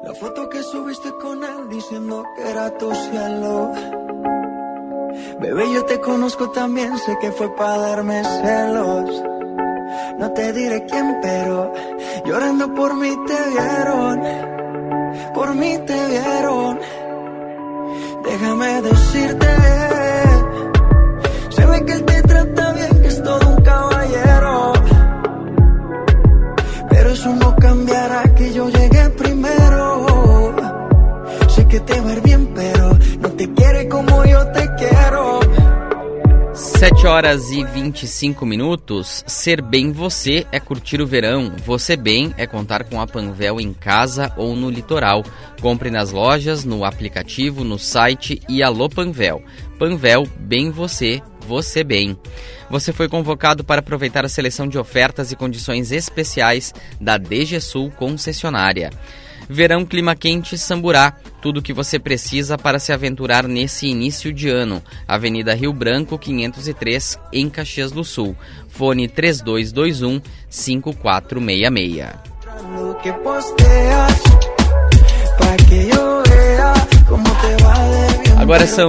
La foto que subiste con él diciendo que era tu cielo. Bebé, yo te conozco también, sé que fue para darme celos. No te diré quién, pero llorando por mí te vieron. Por mí te vieron. Déjame decirte, se ve que él te trata bien, que es todo un caballero. Pero eso no cambiará que yo llegué primero. Sé que te va a ir bien, pero no te quiere como yo te quiero. 7h25. Ser bem você é curtir o verão. Você bem é contar com a Panvel em casa ou no litoral. Compre nas lojas, no aplicativo, no site e alô Panvel. Panvel, bem você, você bem. Você foi convocado para aproveitar a seleção de ofertas e condições especiais da DG Sul concessionária. Verão, clima quente, Samburá. Tudo o que você precisa para se aventurar nesse início de ano. Avenida Rio Branco, 503, em Caxias do Sul. Fone 3221-5466. Agora são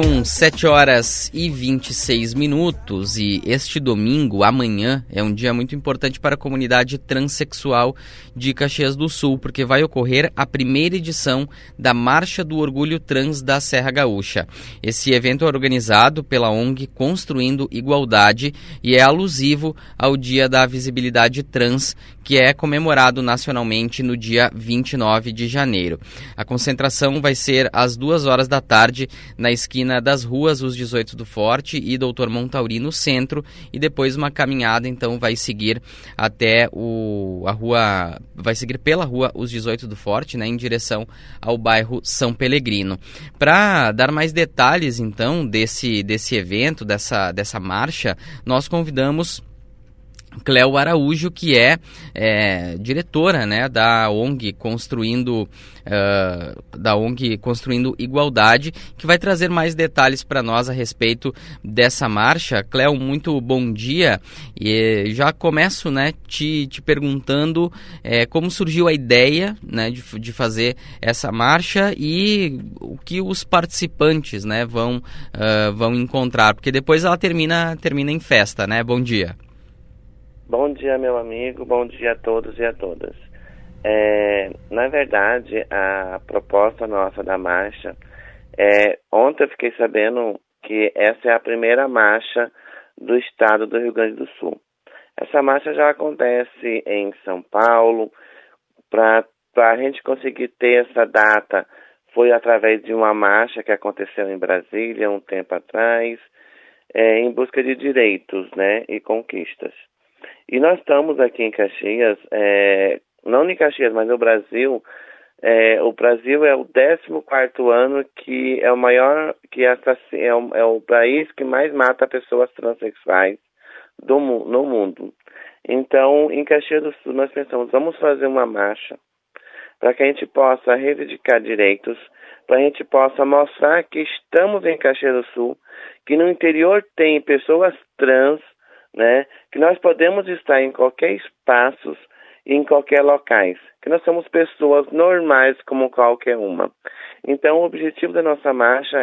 7h26 e este domingo, amanhã, é um dia muito importante para a comunidade transexual de Caxias do Sul, porque vai ocorrer a primeira edição da Marcha do Orgulho Trans da Serra Gaúcha. Esse evento é organizado pela ONG Construindo Igualdade e é alusivo ao Dia da Visibilidade Trans, que é comemorado nacionalmente no dia 29 de janeiro. A concentração vai ser às 2h da tarde na esquina das ruas Os 18 do Forte e Doutor Montauri no centro, e depois uma caminhada então vai seguir até vai seguir pela rua Os 18 do Forte, né, em direção ao bairro São Pelegrino. Para dar mais detalhes então desse evento, dessa marcha, nós convidamos Cléo Araújo, que é diretora, né, da ONG Construindo Igualdade, que vai trazer mais detalhes para nós a respeito dessa marcha. Cléo, muito bom dia. E já começo, né, te perguntando como surgiu a ideia, né, de fazer essa marcha e o que os participantes, né, vão encontrar, porque depois ela termina em festa, né? Bom dia. Bom dia, meu amigo, bom dia a todos e a todas. Na verdade, a proposta nossa da marcha, ontem eu fiquei sabendo que essa é a primeira marcha do estado do Rio Grande do Sul. Essa marcha já acontece em São Paulo. Para a gente conseguir ter essa data, foi através de uma marcha que aconteceu em Brasília um tempo atrás, em busca de direitos, né, e conquistas. E nós estamos aqui em Caxias, não em Caxias, mas no Brasil. O Brasil é o 14º ano que é o maior, é o país que mais mata pessoas transexuais no mundo. Então, em Caxias do Sul, nós pensamos, vamos fazer uma marcha para que a gente possa reivindicar direitos, para a gente possa mostrar que estamos em Caxias do Sul, que no interior tem pessoas trans, né, que nós podemos estar em qualquer espaço e em qualquer locais, que nós somos pessoas normais como qualquer uma. Então, o objetivo da nossa marcha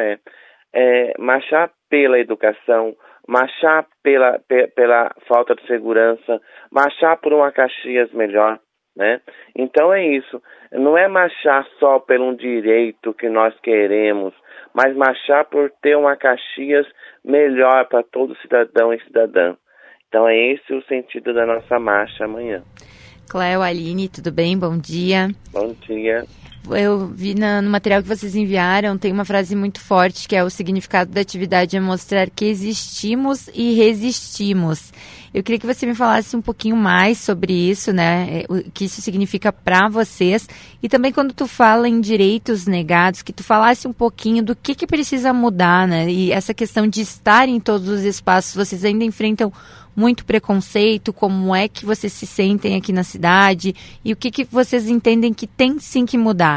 é marchar pela educação, marchar pela falta de segurança, marchar por uma Caxias melhor, né? Então é isso, não é marchar só por um direito que nós queremos, mas marchar por ter uma Caxias melhor para todo cidadão e cidadã. Então é esse o sentido da nossa marcha amanhã. Cléo, Aline, tudo bem? Bom dia. Bom dia. Eu vi no material que vocês enviaram, tem uma frase muito forte, que é: o significado da atividade é mostrar que existimos e resistimos. Eu queria que você me falasse um pouquinho mais sobre isso, né? O que isso significa para vocês. E também, quando tu fala em direitos negados, que tu falasse um pouquinho do que precisa mudar, né? E essa questão de estar em todos os espaços, vocês ainda enfrentam muito preconceito? Como é que vocês se sentem aqui na cidade? E o que vocês entendem que tem sim que mudar?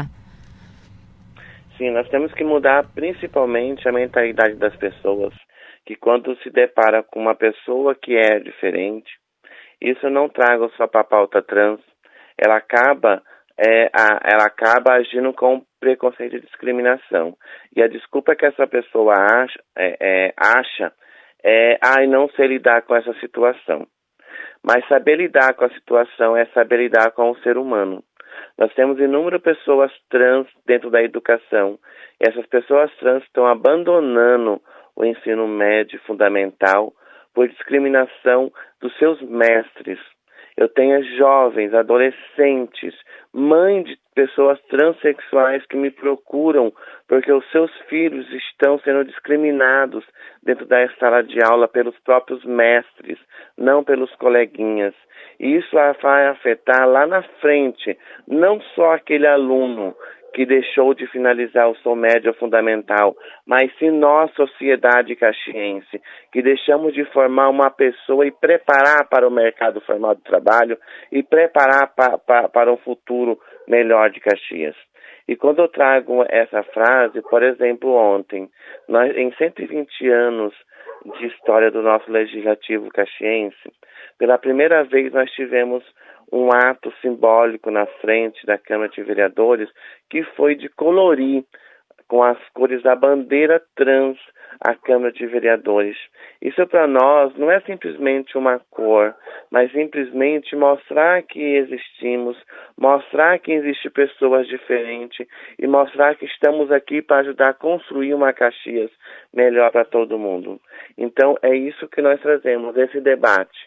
Sim, nós temos que mudar principalmente a mentalidade das pessoas, que quando se depara com uma pessoa que é diferente, isso não traga só para a pauta trans, ela acaba ela acaba agindo com preconceito e discriminação. E a desculpa que essa pessoa acha não sei lidar com essa situação. Mas saber lidar com a situação é saber lidar com o ser humano. Nós temos inúmeras pessoas trans dentro da educação. E essas pessoas trans estão abandonando o ensino médio fundamental por discriminação dos seus mestres. Eu tenho jovens, adolescentes, mães de pessoas transexuais que me procuram porque os seus filhos estão sendo discriminados dentro da sala de aula pelos próprios mestres, não pelos coleguinhas. E isso vai afetar lá na frente, não só aquele aluno que deixou de finalizar o seu médio fundamental, mas sim nós, sociedade caxiense, que deixamos de formar uma pessoa e preparar para o mercado formal de trabalho e preparar para um futuro melhor de Caxias. E quando eu trago essa frase, por exemplo, ontem, em 120 anos de história do nosso legislativo caxiense, pela primeira vez nós tivemos um ato simbólico na frente da Câmara de Vereadores, que foi de colorir com as cores da bandeira trans a Câmara de Vereadores. Isso para nós não é simplesmente uma cor, mas simplesmente mostrar que existimos, mostrar que existem pessoas diferentes e mostrar que estamos aqui para ajudar a construir uma Caxias melhor para todo mundo. Então é isso que nós trazemos, esse debate.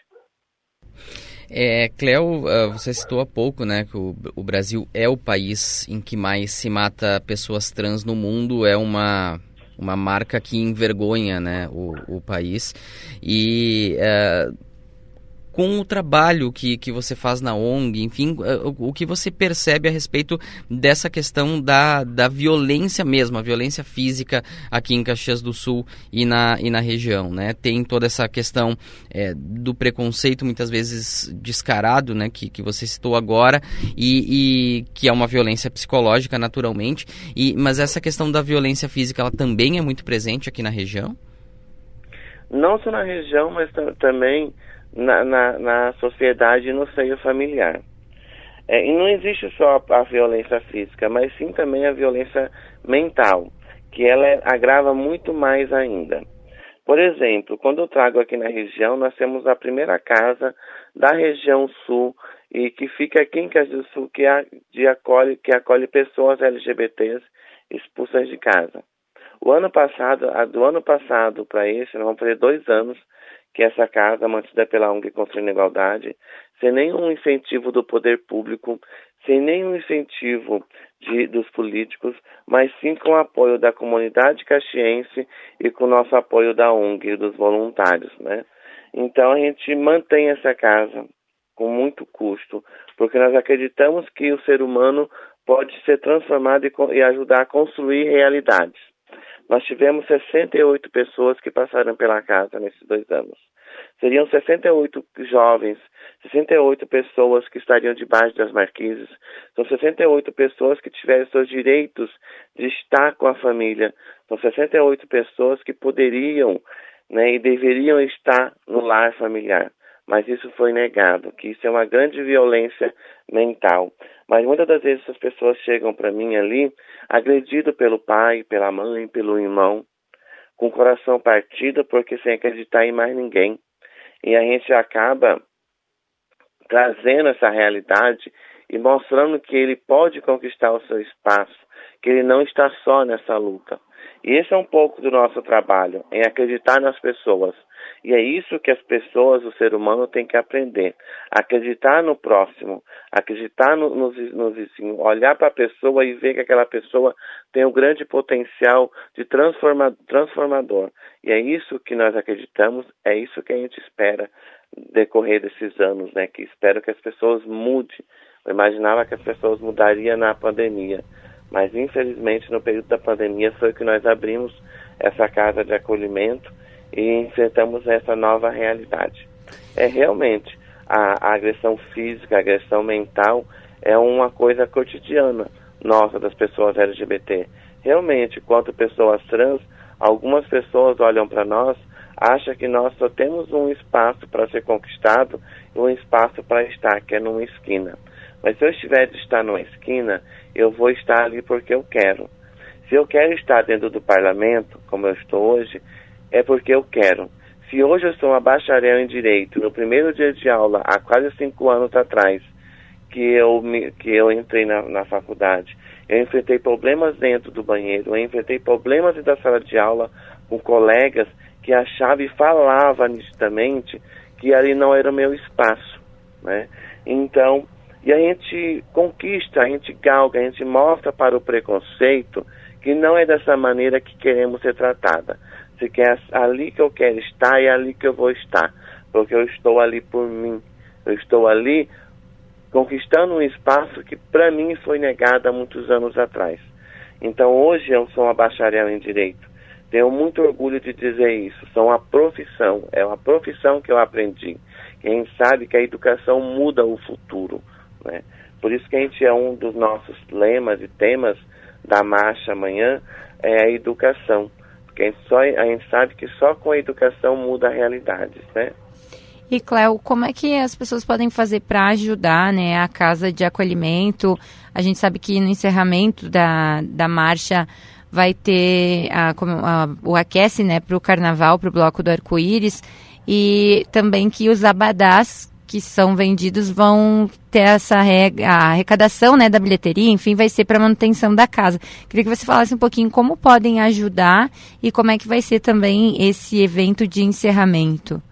Cléo, você citou há pouco, né, que o Brasil é o país em que mais se mata pessoas trans no mundo, é uma marca que envergonha, né, o país. E com o trabalho que você faz na ONG, enfim, o que você percebe a respeito dessa questão da violência mesmo, a violência física aqui em Caxias do Sul e na região, né? Tem toda essa questão do preconceito, muitas vezes descarado, né, que você citou agora, e que é uma violência psicológica, naturalmente, mas essa questão da violência física, ela também é muito presente aqui na região? Não só na região, mas também na sociedade e no seio familiar. E não existe só a violência física, mas sim também a violência mental, que ela agrava muito mais ainda. Por exemplo, quando eu trago aqui na região, nós temos a primeira casa da região sul, e que fica aqui em Caxias do Sul, que acolhe pessoas LGBTs expulsas de casa. Do ano passado para esse, nós vamos fazer 2 anos que essa casa, mantida pela ONG Construindo Igualdade, sem nenhum incentivo do poder público, sem nenhum incentivo dos políticos, mas sim com o apoio da comunidade caxiense e com o nosso apoio da ONG e dos voluntários, né? Então a gente mantém essa casa com muito custo, porque nós acreditamos que o ser humano pode ser transformado e ajudar a construir realidades. Nós tivemos 68 pessoas que passaram pela casa nesses 2 anos. Seriam 68 jovens, 68 pessoas que estariam debaixo das marquises. São 68 pessoas que tiveram seus direitos de estar com a família. São 68 pessoas que poderiam, né, e deveriam estar no lar familiar. Mas isso foi negado, que isso é uma grande violência mental. Mas muitas das vezes essas pessoas chegam para mim ali, agredido pelo pai, pela mãe, pelo irmão, com o coração partido, porque sem acreditar em mais ninguém. E a gente acaba trazendo essa realidade e mostrando que ele pode conquistar o seu espaço, que ele não está só nessa luta. E esse é um pouco do nosso trabalho, em acreditar nas pessoas. E é isso que as pessoas, o ser humano, tem que aprender. Acreditar no próximo, acreditar no vizinho, olhar para a pessoa e ver que aquela pessoa tem um grande potencial de transformador. E é isso que nós acreditamos, é isso que a gente espera decorrer desses anos, né? Que espero que as pessoas mudem. Eu imaginava que as pessoas mudariam na pandemia, mas infelizmente no período da pandemia foi que nós abrimos essa casa de acolhimento e enfrentamos essa nova realidade. Realmente, a agressão física, a agressão mental é uma coisa cotidiana nossa, das pessoas LGBT. Realmente, quanto pessoas trans, algumas pessoas olham para nós, acham que nós só temos um espaço para ser conquistado e um espaço para estar, que é numa esquina. Mas se eu estiver de estar numa esquina, eu vou estar ali porque eu quero. Se eu quero estar dentro do parlamento, como eu estou hoje, é porque eu quero. Se hoje eu sou uma bacharel em Direito, no primeiro dia de aula, há quase 5 anos atrás, que eu entrei na faculdade, eu enfrentei problemas dentro do banheiro, eu enfrentei problemas dentro da sala de aula com colegas que achavam e falavam nitidamente que ali não era o meu espaço, né? Então, e a gente conquista, a gente galga, a gente mostra para o preconceito que não é dessa maneira que queremos ser tratada. Se quer ali que eu quero estar, é ali que eu vou estar, porque eu estou ali por mim, eu estou ali conquistando um espaço que para mim foi negado há muitos anos atrás. Então hoje eu sou uma bacharel em Direito. Tenho muito orgulho de dizer isso. Sou uma profissão, é uma profissão que eu aprendi. Quem sabe que a educação muda o futuro, né? Por isso que a gente um dos nossos lemas e temas da marcha amanhã é a educação. Porque a gente sabe que só com a educação muda a realidade, né? E, Cléo, como é que as pessoas podem fazer para ajudar, né, a Casa de Acolhimento? A gente sabe que no encerramento da marcha vai ter o aquece, né, para o Carnaval, para o Bloco do Arco-Íris, e também que os abadás que são vendidos vão ter a arrecadação, né, da bilheteria, enfim, vai ser para manutenção da casa. Queria que você falasse um pouquinho como podem ajudar e como é que vai ser também esse evento de encerramento.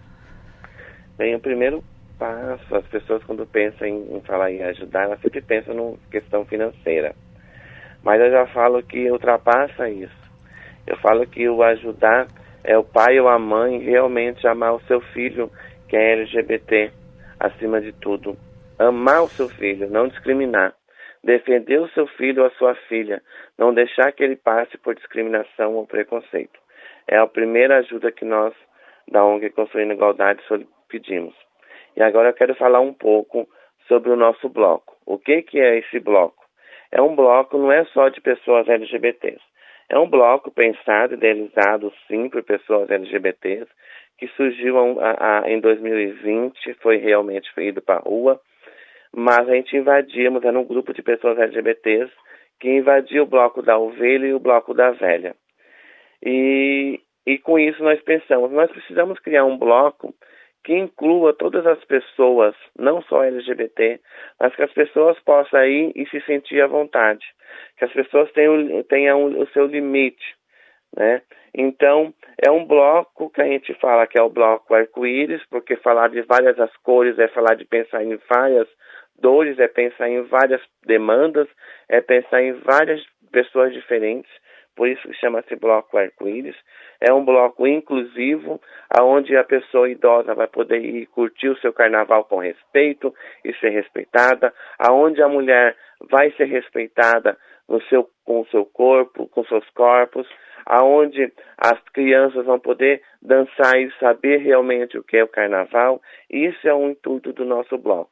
Bem, o primeiro passo, as pessoas quando pensam em falar em ajudar, elas sempre pensam na questão financeira. Mas eu já falo que ultrapassa isso. Eu falo que o ajudar é o pai ou a mãe realmente amar o seu filho, que é LGBT, acima de tudo. Amar o seu filho, não discriminar. Defender o seu filho ou a sua filha, não deixar que ele passe por discriminação ou preconceito. É a primeira ajuda que nós, da ONG Construindo Igualdade, pedimos. E agora eu quero falar um pouco sobre o nosso bloco. O que é esse bloco? É um bloco, não é só de pessoas LGBTs. É um bloco pensado, idealizado, sim, por pessoas LGBTs, que surgiu em 2020, foi realmente ido para a rua, mas a gente invadíamos, era um grupo de pessoas LGBTs que invadia o bloco da ovelha e o bloco da velha. E com isso nós pensamos, nós precisamos criar um bloco que inclua todas as pessoas, não só LGBT, mas que as pessoas possam ir e se sentir à vontade, que as pessoas tenham o seu limite, né? Então, é um bloco que a gente fala que é o bloco arco-íris, porque falar de várias as cores é falar de pensar em várias dores, é pensar em várias demandas, é pensar em várias pessoas diferentes. Por isso que chama-se bloco arco-íris. É um bloco inclusivo, onde a pessoa idosa vai poder ir curtir o seu carnaval com respeito e ser respeitada, aonde a mulher vai ser respeitada com o seu corpo, com seus corpos, aonde as crianças vão poder dançar e saber realmente o que é o carnaval. Isso é um intuito do nosso bloco.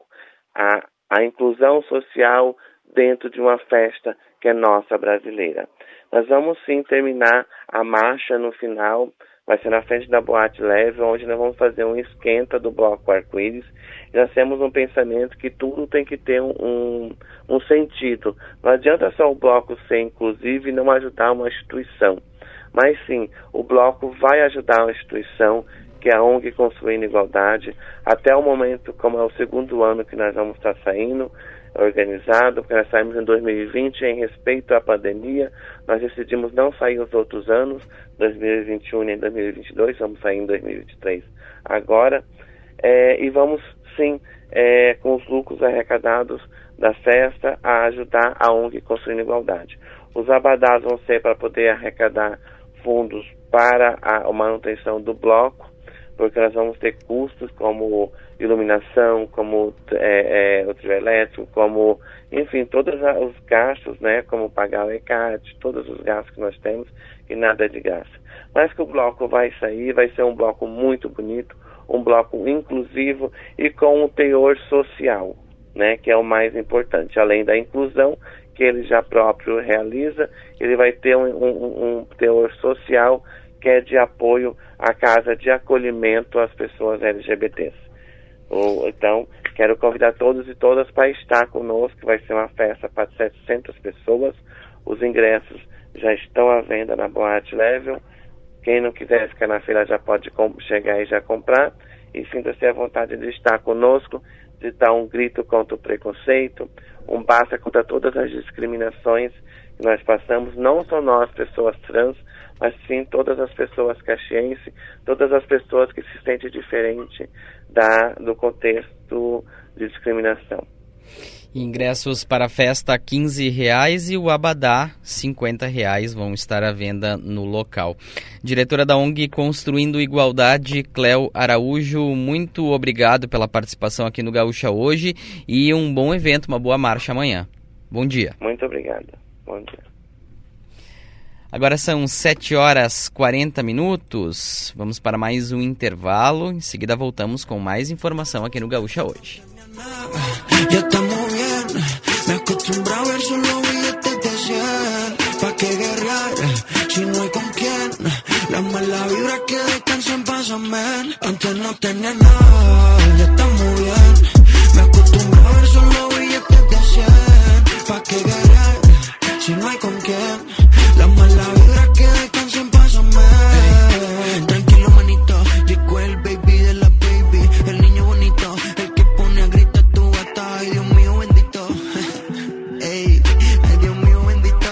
A inclusão social dentro de uma festa que é nossa brasileira. Nós vamos sim terminar a marcha no final, vai ser na frente da Boate Leve, onde nós vamos fazer um esquenta do bloco arco-íris. E nós temos um pensamento que tudo tem que ter um sentido. Não adianta só o bloco ser inclusivo e não ajudar uma instituição. Mas sim, o bloco vai ajudar uma instituição, que é a ONG Construindo Igualdade, até o momento, como é o 2º ano que nós vamos estar saindo, organizado, porque nós saímos em 2020 em respeito à pandemia. Nós decidimos não sair os outros anos, 2021 nem 2022, vamos sair em 2023 agora, e vamos sim, com os lucros arrecadados da festa, a ajudar a ONG Construindo Igualdade. Os abadás vão ser para poder arrecadar fundos para a manutenção do bloco, porque nós vamos ter custos como iluminação, como o trio elétrico, como, enfim, todos os gastos, né, como pagar o ECAD, todos os gastos que nós temos, e nada é de graça. Mas que o bloco vai sair, vai ser um bloco muito bonito, um bloco inclusivo e com um teor social, né, que é o mais importante. Além da inclusão, que ele já próprio realiza, ele vai ter um teor social que é de apoio à casa de acolhimento às pessoas LGBTs. Então, quero convidar todos e todas para estar conosco, vai ser uma festa para 700 pessoas. Os ingressos já estão à venda na Boate Level. Quem não quiser ficar na fila já pode chegar e já comprar. E sinta-se à vontade de estar conosco, de dar um grito contra o preconceito, um basta contra todas as discriminações que nós passamos, não só nós, pessoas trans, mas sim todas as pessoas caxienses, todas as pessoas que se sentem diferente do contexto de discriminação. Ingressos para a festa R$ 15 e o Abadá R$ 50 vão estar à venda no local. Diretora da ONG Construindo Igualdade, Cléo Araújo, muito obrigado pela participação aqui no Gaúcha hoje e um bom evento, uma boa marcha amanhã. Bom dia. Muito obrigado. Bom dia. Agora são 7h40. Vamos para mais um intervalo. Em seguida voltamos com mais informação aqui no Gaúcha hoje. Ya estamos bien, me acostumbro a ver solo billetes de 100. ¿Pa' qué guerrear si no hay con quién? Las malas vibras que descansen pasan, antes no tenía nada, ya estamos bien. Me acostumbro a ver solo billetes de 100. ¿Pa' qué guerrear si no hay con quién? Las malas vibras que descansen pasan. Tranquilo manito, llegó el baby de la baby, el niño bonito, el que pone a gritar tu gata. Ay Dios mío bendito, ey, ay Dios mío bendito.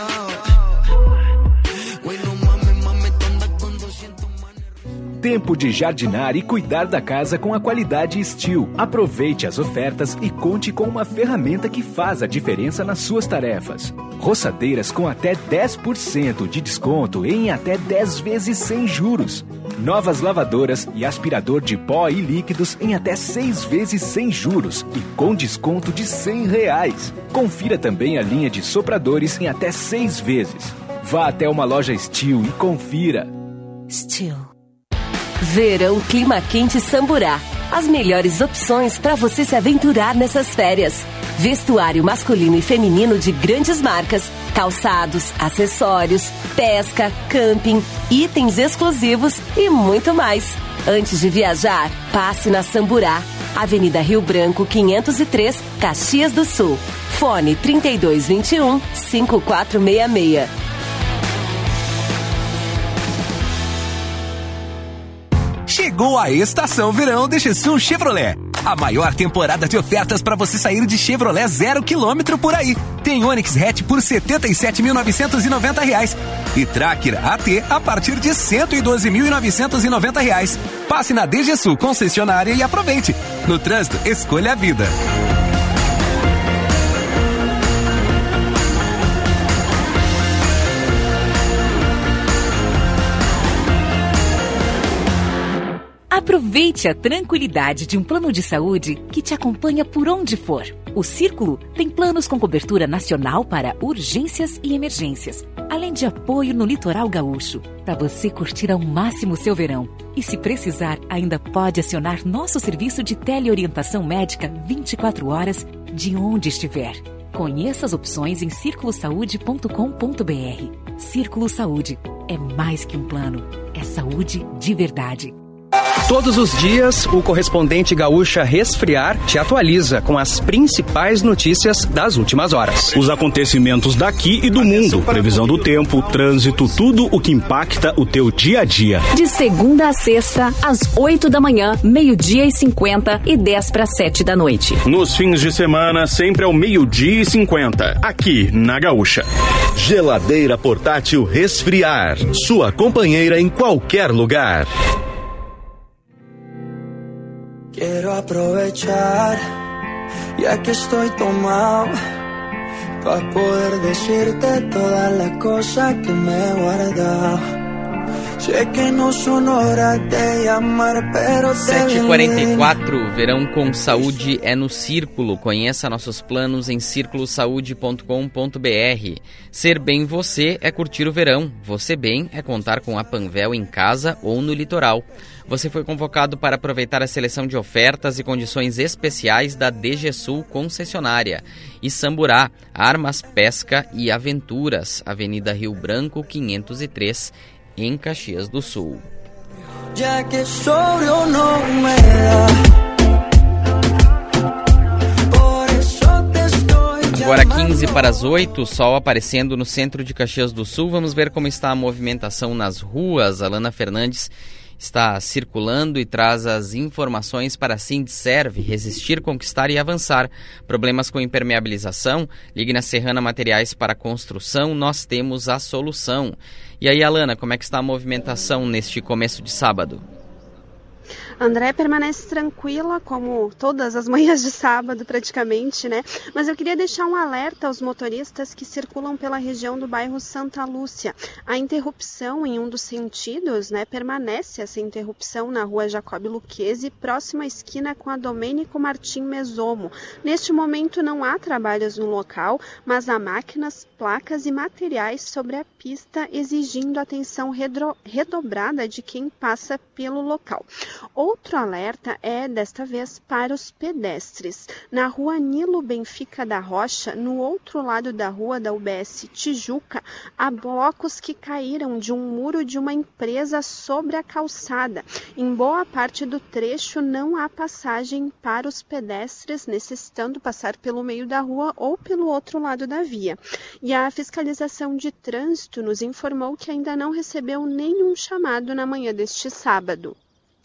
Güey no mames, tonda con 200 manes. Tempo de jardinar e cuidar da casa com a qualidade Steel. Aproveite as ofertas e conte com uma ferramenta que faz a diferença nas suas tarefas. Roçadeiras com até 10% de desconto em até 10 vezes sem juros. Novas lavadoras e aspirador de pó e líquidos em até 6 vezes sem juros e com desconto de R$100. Confira também a linha de sopradores em até 6 vezes. Vá até uma loja Steel e confira. Steel. Verão Clima Quente Samburá. As melhores opções para você se aventurar nessas férias. Vestuário masculino e feminino de grandes marcas, calçados, acessórios, pesca, camping, itens exclusivos e muito mais. Antes de viajar, passe na Samburá, Avenida Rio Branco 503, Caxias do Sul. Fone 3221-5466. Chegou a Estação Verão DGSul Chevrolet. A maior temporada de ofertas para você sair de Chevrolet 0 km por aí. Tem Onix Hatch por R$ 77.990 e Tracker AT a partir de R$ 112.990. Passe na DGSul concessionária e aproveite. No trânsito, escolha a vida. Aproveite a tranquilidade de um plano de saúde que te acompanha por onde for. O Círculo tem planos com cobertura nacional para urgências e emergências, além de apoio no litoral gaúcho, para você curtir ao máximo seu verão. E se precisar, ainda pode acionar nosso serviço de teleorientação médica 24 horas, de onde estiver. Conheça as opções em circulosaude.com.br. Círculo Saúde é mais que um plano, é saúde de verdade. Todos os dias, o correspondente Gaúcha Resfriar te atualiza com as principais notícias das últimas horas. Os acontecimentos daqui e do mundo, previsão do tempo, trânsito, tudo o que impacta o teu dia a dia. De segunda a sexta, às 8 da manhã, 12h50 e 6:50 da noite. Nos fins de semana, sempre ao 12h50, aqui na Gaúcha. Geladeira portátil Resfriar, sua companheira em qualquer lugar. Quiero aprovechar, ya que estoy tomado, para poder decirte todas las cosas que me he guardado. Sé que no son horas de llamar, pero 7h44, verão com saúde é no Círculo. Conheça nossos planos em circulosaude.com.br. Ser bem você é curtir o verão. Você bem é contar com a Panvel em casa ou no litoral. Você foi convocado para aproveitar a seleção de ofertas e condições especiais da DGSul concessionária. E Samburá, armas, pesca e aventuras. Avenida Rio Branco 503, em Caxias do Sul. Ya que sobrio no me da, Agora 15 para as 8, o sol aparecendo no centro de Caxias do Sul. Vamos ver como está a movimentação nas ruas. A Alana Fernandes está circulando e traz as informações para a Sindserv, resistir, conquistar e avançar. Problemas com impermeabilização? Ligue na Serrana Materiais para Construção, nós temos a solução. E aí, Alana, como é que está a movimentação neste começo de sábado? André, permanece tranquila, como todas as manhãs de sábado praticamente, né? Mas eu queria deixar um alerta aos motoristas que circulam pela região do bairro Santa Lúcia. A interrupção em um dos sentidos, né? Permanece essa interrupção na rua Jacob Lucchesi, próxima à esquina com a Domênico Martim Mesomo. Neste momento não há trabalhos no local, mas há máquinas, placas e materiais sobre a pista, exigindo atenção redobrada de quem passa pelo local. Outro alerta é, desta vez, para os pedestres. Na rua Nilo Benfica da Rocha, no outro lado da rua da UBS Tijuca, há blocos que caíram de um muro de uma empresa sobre a calçada. Em boa parte do trecho não há passagem para os pedestres, necessitando passar pelo meio da rua ou pelo outro lado da via. E a fiscalização de trânsito nos informou que ainda não recebeu nenhum chamado na manhã deste sábado.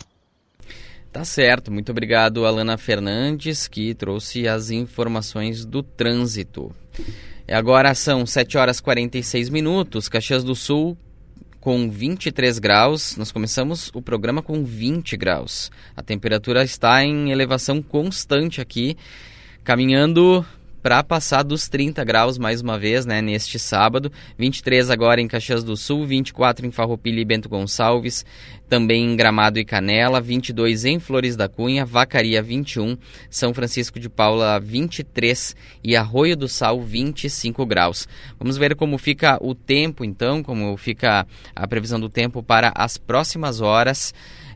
Tá certo, muito obrigado, Alana Fernandes, que trouxe as informações do trânsito. Agora são 7 horas e 46 minutos, Caxias do Sul com 23 graus, nós começamos o programa com 20 graus. A temperatura está em elevação constante aqui, caminhando para passar dos 30 graus mais uma vez, né, neste sábado. 23 agora em Caxias do Sul, 24 em Farroupilha e Bento Gonçalves, também em Gramado e Canela, 22 em Flores da Cunha, Vacaria 21, São Francisco de Paula 23 e Arroio do Sal 25 graus. Vamos ver como fica o tempo então, como fica a previsão do tempo para as próximas horas.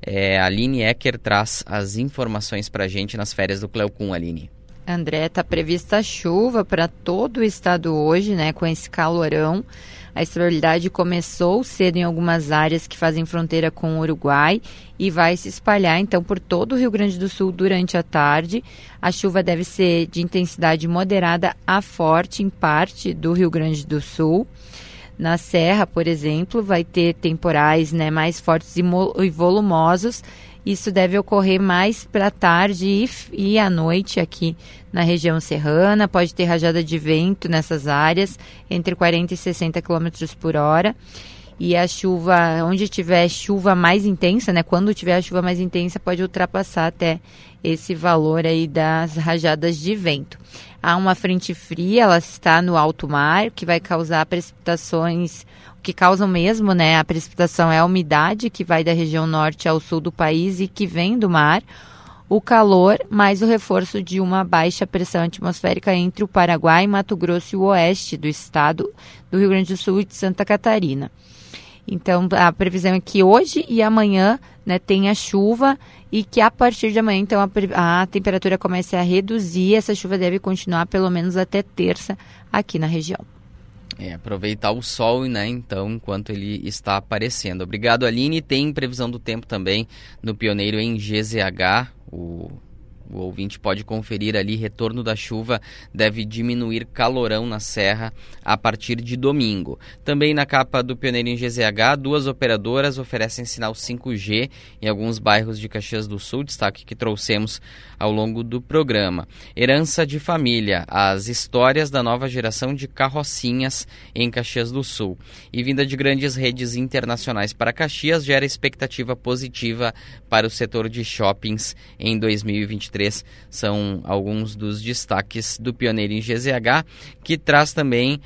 A Aline Ecker traz as informações para a gente nas férias do Cleocum, Aline. André, está prevista chuva para todo o estado hoje, né, com esse calorão. A estabilidade começou cedo em algumas áreas que fazem fronteira com o Uruguai e vai se espalhar, então, por todo o Rio Grande do Sul durante a tarde. A chuva deve ser de intensidade moderada a forte em parte do Rio Grande do Sul. Na Serra, por exemplo, vai ter temporais, né, mais fortes e volumosos. Isso deve ocorrer mais para a tarde e à noite aqui na região serrana. Pode ter rajada de vento nessas áreas, entre 40 e 60 km por hora. E a chuva, onde tiver chuva mais intensa, né, quando tiver a chuva mais intensa, pode ultrapassar até esse valor aí das rajadas de vento. Há uma frente fria, ela está no alto mar, que vai causar precipitações. O que causam mesmo, né, a precipitação é a umidade que vai da região norte ao sul do país e que vem do mar, o calor, mais o reforço de uma baixa pressão atmosférica entre o Paraguai, Mato Grosso e o oeste do estado do Rio Grande do Sul e de Santa Catarina. Então, a previsão é que hoje e amanhã, né, tenha chuva e que a partir de amanhã, então, a temperatura comece a reduzir. Essa chuva deve continuar pelo menos até terça aqui na região. Aproveitar o sol, né, então, enquanto ele está aparecendo. Obrigado, Aline. Tem previsão do tempo também no Pioneiro em GZH. O ouvinte pode conferir ali, retorno da chuva deve diminuir calorão na serra a partir de domingo. Também na capa do Pioneiro em GZH, 2 operadoras oferecem sinal 5G em alguns bairros de Caxias do Sul, destaque que trouxemos ao longo do programa. Herança de família, as histórias da nova geração de carrocinhas em Caxias do Sul. E vinda de grandes redes internacionais para Caxias gera expectativa positiva para o setor de shoppings em 2023. São alguns dos destaques do Pioneiro em GZH, que traz também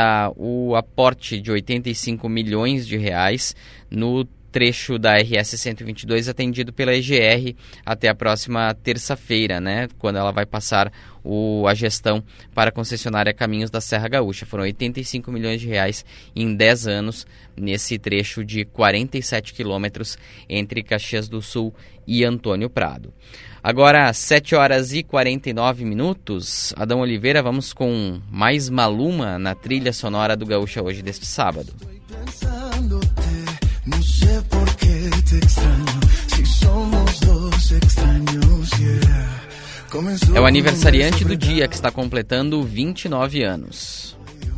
o aporte de 85 milhões de reais no trecho da RS 122 atendido pela EGR até a próxima terça-feira, né, quando ela vai passar a gestão para a concessionária Caminhos da Serra Gaúcha. Foram 85 milhões de reais em 10 anos nesse trecho de 47 quilômetros entre Caxias do Sul e Antônio Prado. Agora, 7 horas e 49 minutos. Adão Oliveira, vamos com mais Maluma na trilha sonora do Gaúcha hoje deste sábado. No sé por qué te extraño, si somos dos extraños, yeah. É o aniversariante do dia, que está completando 29 anos.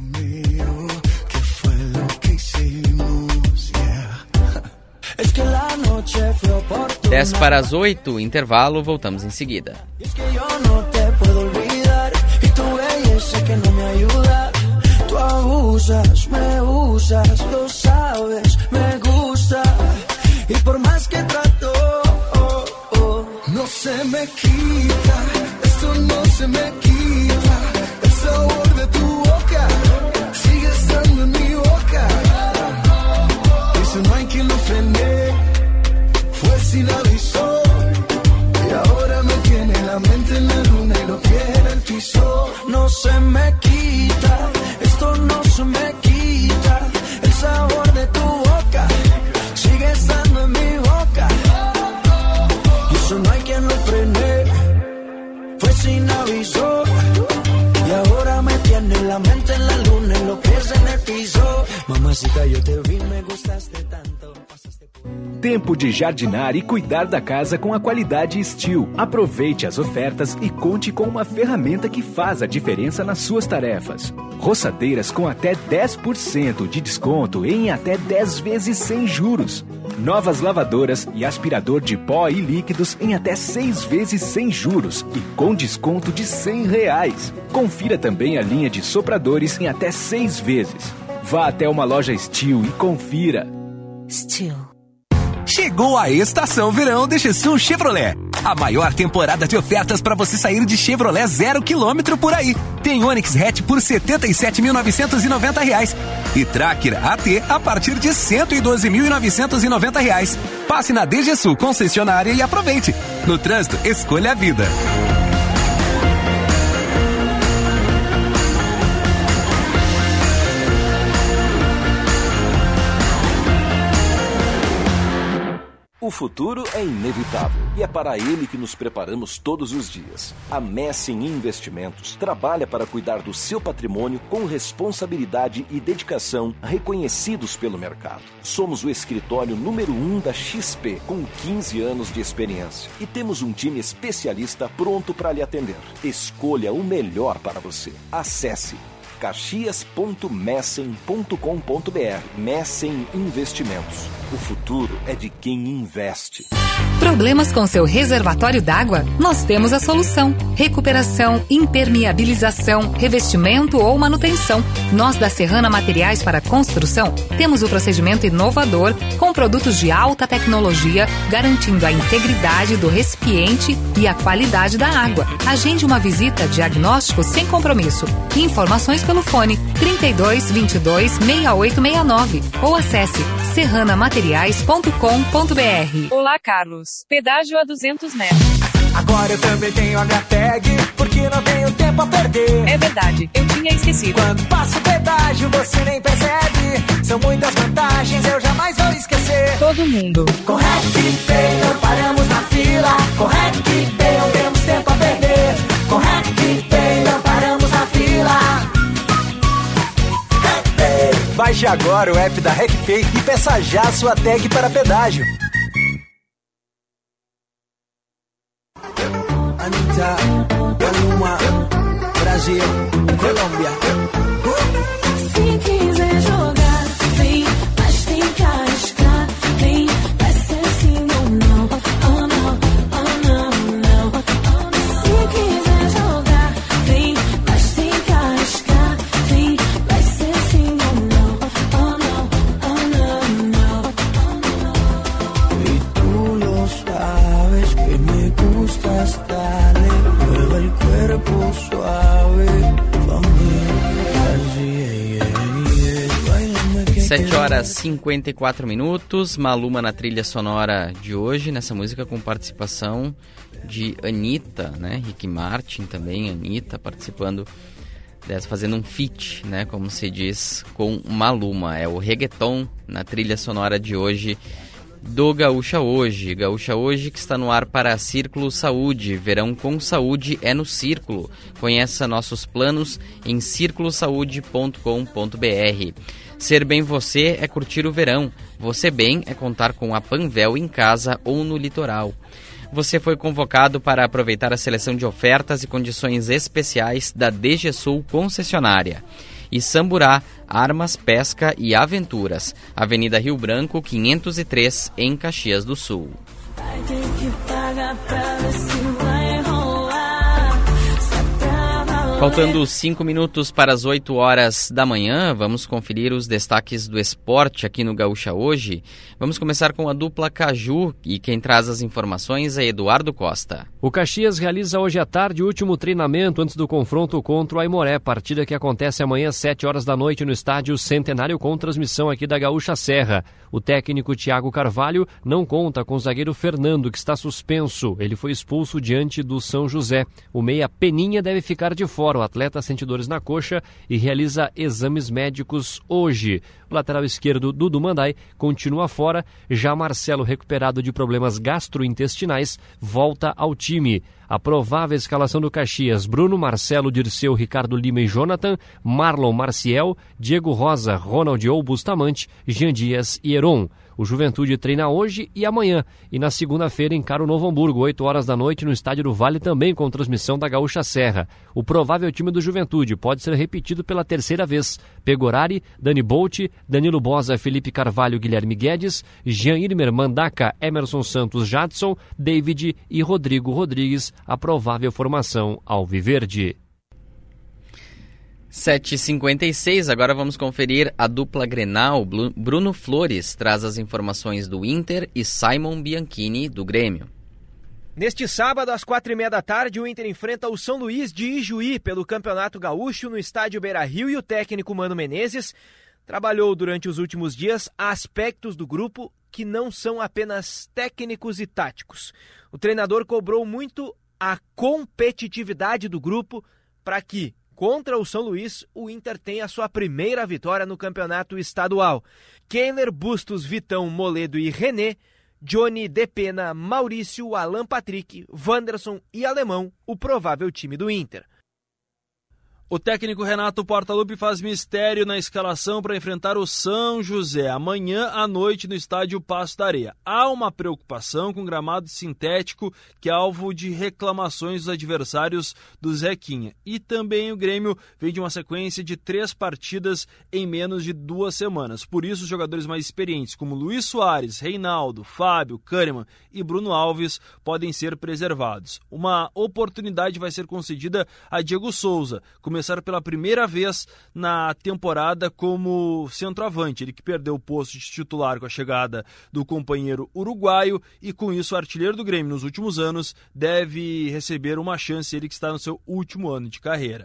7:50, intervalo, voltamos em seguida. Tú abusas, me usas, lo sabes, me gusta. Y por más que trato, no se me quita, esto no se me quita. El sabor de tu boca sigue estando en mi boca. Eso no hay quien lo frene, fue sin aviso. Y ahora me tiene la mente en la luna y los pies en el piso. No se me quita, esto no se me quita. El sabor de tu boca sigue estando en mi boca. Y eso no hay quien lo frene, fue sin aviso. Y ahora me tiene la mente en la luna y los pies en el piso. Mamacita, yo te vi, me gustaste tanto. Tempo de jardinar e cuidar da casa com a qualidade Steel. Aproveite as ofertas e conte com uma ferramenta que faz a diferença nas suas tarefas. Roçadeiras com até 10% de desconto em até 10 vezes sem juros. Novas lavadoras e aspirador de pó e líquidos em até 6 vezes sem juros e com desconto de R$100. Confira também a linha de sopradores em até 6 vezes. Vá até uma loja Steel e confira. Steel. Chegou a estação verão da Gessul Chevrolet. A maior temporada de ofertas para você sair de Chevrolet 0 km por aí. Tem Onix Hatch por R$ 77.990 e Tracker AT a partir de R$ 112.990. Passe na DGSul concessionária e aproveite. No trânsito, escolha a vida. O futuro é inevitável e é para ele que nos preparamos todos os dias. A Messing Investimentos trabalha para cuidar do seu patrimônio com responsabilidade e dedicação reconhecidos pelo mercado. Somos o escritório número 1 da XP, com 15 anos de experiência. E temos um time especialista pronto para lhe atender. Escolha o melhor para você. Acesse caxias.messem.com.br. Messem Investimentos. O futuro é de quem investe. Problemas com seu reservatório d'água? Nós temos a solução. Recuperação, impermeabilização, revestimento ou manutenção. Nós da Serrana Materiais para Construção temos o procedimento inovador com produtos de alta tecnologia, garantindo a integridade do recipiente e a qualidade da água. Agende uma visita diagnóstico sem compromisso. Informações pelo fone 32 22 6869 ou acesse serranamateriais.com.br. Olá, Carlos. Pedágio a 200 metros. Agora eu também tenho a minha tag, porque não tenho tempo a perder. É verdade, eu tinha esquecido. Quando passo o pedágio, você nem percebe. São muitas vantagens, eu jamais vou esquecer. Todo mundo. Com RecPay não paramos na fila. Com RecPay não temos tempo a perder. Com RecPay não paramos na fila. Baixe agora o app da RecPay e peça já a sua tag para pedágio. Anitta, Maluma, Brasil, Colômbia. Se quiser jogar, vem, mas tem que arriscar. Vem, vai ser sim ou não. Oh não, oh não, não. Se quiser jogar, vem, mas tem que arriscar. Vem, vai ser sim ou não. Oh não, oh não, não. Y tú lo sabes que me gustas darle, mueve el cuerpo suave, 7:54, Maluma na trilha sonora de hoje, nessa música com participação de Anitta, né? Ricky Martin também, Anitta participando, fazendo um feat, né? Como se diz, com Maluma. É o reggaeton na trilha sonora de hoje do Gaúcha Hoje. Gaúcha Hoje que está no ar para Círculo Saúde. Verão com saúde é no Círculo. Conheça nossos planos em circulosaude.com.br. Ser bem você é curtir o verão. Você bem é contar com a Panvel em casa ou no litoral. você foi convocado para aproveitar a seleção de ofertas e condições especiais da DG Sul concessionária. E Samburá, armas, pesca e aventuras. Avenida Rio Branco, 503, em Caxias do Sul. Vai ter que pagar pra ver se vai rolar. Faltando 5 minutos para as 8 horas da manhã, vamos conferir os destaques do esporte aqui no Gaúcha Hoje. Vamos começar com a dupla Caju e quem traz as informações é Eduardo Costa. O Caxias realiza hoje à tarde o último treinamento antes do confronto contra o Aimoré, partida que acontece amanhã às 7 horas da noite no estádio Centenário com transmissão aqui da Gaúcha Serra. O técnico Thiago Carvalho não conta com o zagueiro Fernando, que está suspenso. Ele foi expulso diante do São José. O meia Peninha deve ficar de fora. O atleta sente dores na coxa e realiza exames médicos hoje. O lateral esquerdo Dudu Mandai continua fora. Já Marcelo, recuperado de problemas gastrointestinais, volta ao time. A provável escalação do Caxias: Bruno, Marcelo, Dirceu, Ricardo Lima e Jonathan, Marlon, Marciel, Diego Rosa, Ronald ou Bustamante, Jean Dias e Heron. O Juventude treina hoje e amanhã. E na segunda-feira encara o Novo Hamburgo, 8 horas da noite, no Estádio do Vale, também com transmissão da Gaúcha Serra. O provável time do Juventude pode ser repetido pela terceira vez: Pegorari, Dani Bolt, Danilo Boza, Felipe Carvalho, Guilherme Guedes, Jean Irmer, Mandaca, Emerson Santos, Jadson, David e Rodrigo Rodrigues, a provável formação alviverde. 7h56, agora vamos conferir a dupla Grenal. Bruno Flores traz as informações do Inter e Simon Bianchini do Grêmio. Neste sábado, às 4h30 da tarde, o Inter enfrenta o São Luís de Ijuí pelo Campeonato Gaúcho no estádio Beira-Rio e o técnico Mano Menezes trabalhou durante os últimos dias aspectos do grupo que não são apenas técnicos e táticos. O treinador cobrou muito a competitividade do grupo para que, contra o São Luís, o Inter tem a sua primeira vitória no campeonato estadual. Kehler, Bustos, Vitão, Moledo e René, Johnny, Depena, Maurício, Alan Patrick, Wanderson e Alemão, o provável time do Inter. O técnico Renato Portaluppi faz mistério na escalação para enfrentar o São José amanhã à noite no estádio Paço da Areia. Há uma preocupação com o gramado sintético, que é alvo de reclamações dos adversários do Zequinha. E também o Grêmio vem de uma sequência de 3 partidas em menos de 2 semanas. Por isso, os jogadores mais experientes, como Luiz Soares, Reinaldo, Fábio, Kahneman e Bruno Alves, podem ser preservados. Uma oportunidade vai ser concedida a Diego Souza, começar pela primeira vez na temporada como centroavante. Ele que perdeu o posto de titular com a chegada do companheiro uruguaio e com isso o artilheiro do Grêmio nos últimos anos deve receber uma chance, ele que está no seu último ano de carreira.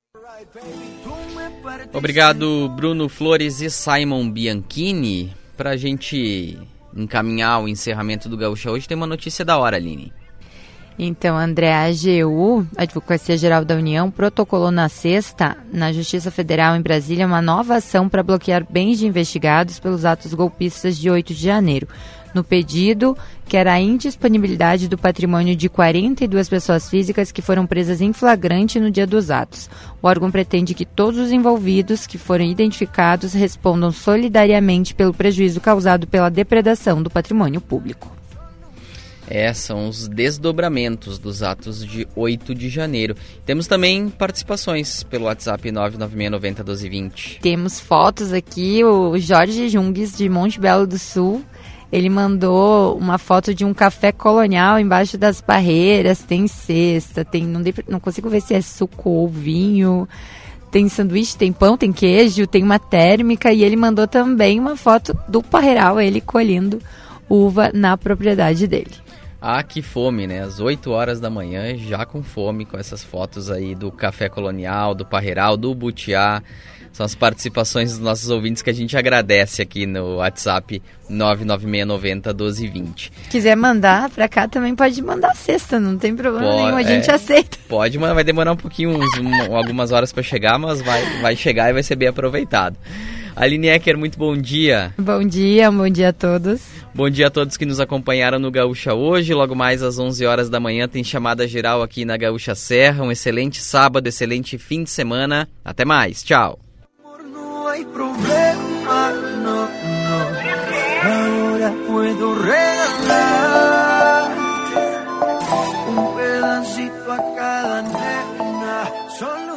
Obrigado, Bruno Flores e Simon Bianchini. Para a gente encaminhar o encerramento do Gaúcha Hoje, tem uma notícia da hora, Aline. Então, André, a AGU, a Advocacia Geral da União, protocolou na sexta, na Justiça Federal em Brasília, uma nova ação para bloquear bens de investigados pelos atos golpistas de 8 de janeiro. No pedido, que era a indisponibilidade do patrimônio de 42 pessoas físicas que foram presas em flagrante no dia dos atos. O órgão pretende que todos os envolvidos que foram identificados respondam solidariamente pelo prejuízo causado pela depredação do patrimônio público. São os desdobramentos dos atos de 8 de janeiro. Temos também participações pelo WhatsApp 996901220. Temos fotos aqui, o Jorge Jungues, de Monte Belo do Sul, ele mandou uma foto de um café colonial embaixo das barreiras, tem cesta, não consigo ver se é suco ou vinho, tem sanduíche, tem pão, tem queijo, tem uma térmica, e ele mandou também uma foto do Parreiral, ele colhendo uva na propriedade dele. Ah, que fome, né? Às 8 horas da manhã, já com fome, com essas fotos aí do Café Colonial, do Parreiral, do Butiá. São as participações dos nossos ouvintes que a gente agradece aqui no WhatsApp 996901220. Quiser mandar pra cá, também pode mandar cesta, não tem problema nenhum, a gente aceita. Pode, mas vai demorar um pouquinho, algumas horas para chegar, mas vai chegar e vai ser bem aproveitado. Aline Ecker, muito bom dia. Bom dia a todos. Bom dia a todos que nos acompanharam no Gaúcha Hoje. Logo mais às 11 horas da manhã tem chamada geral aqui na Gaúcha Serra. Um excelente sábado, excelente fim de semana. Até mais, tchau. No hay problema, no, no. Ahora puedo regalar transito a cada nena. Solo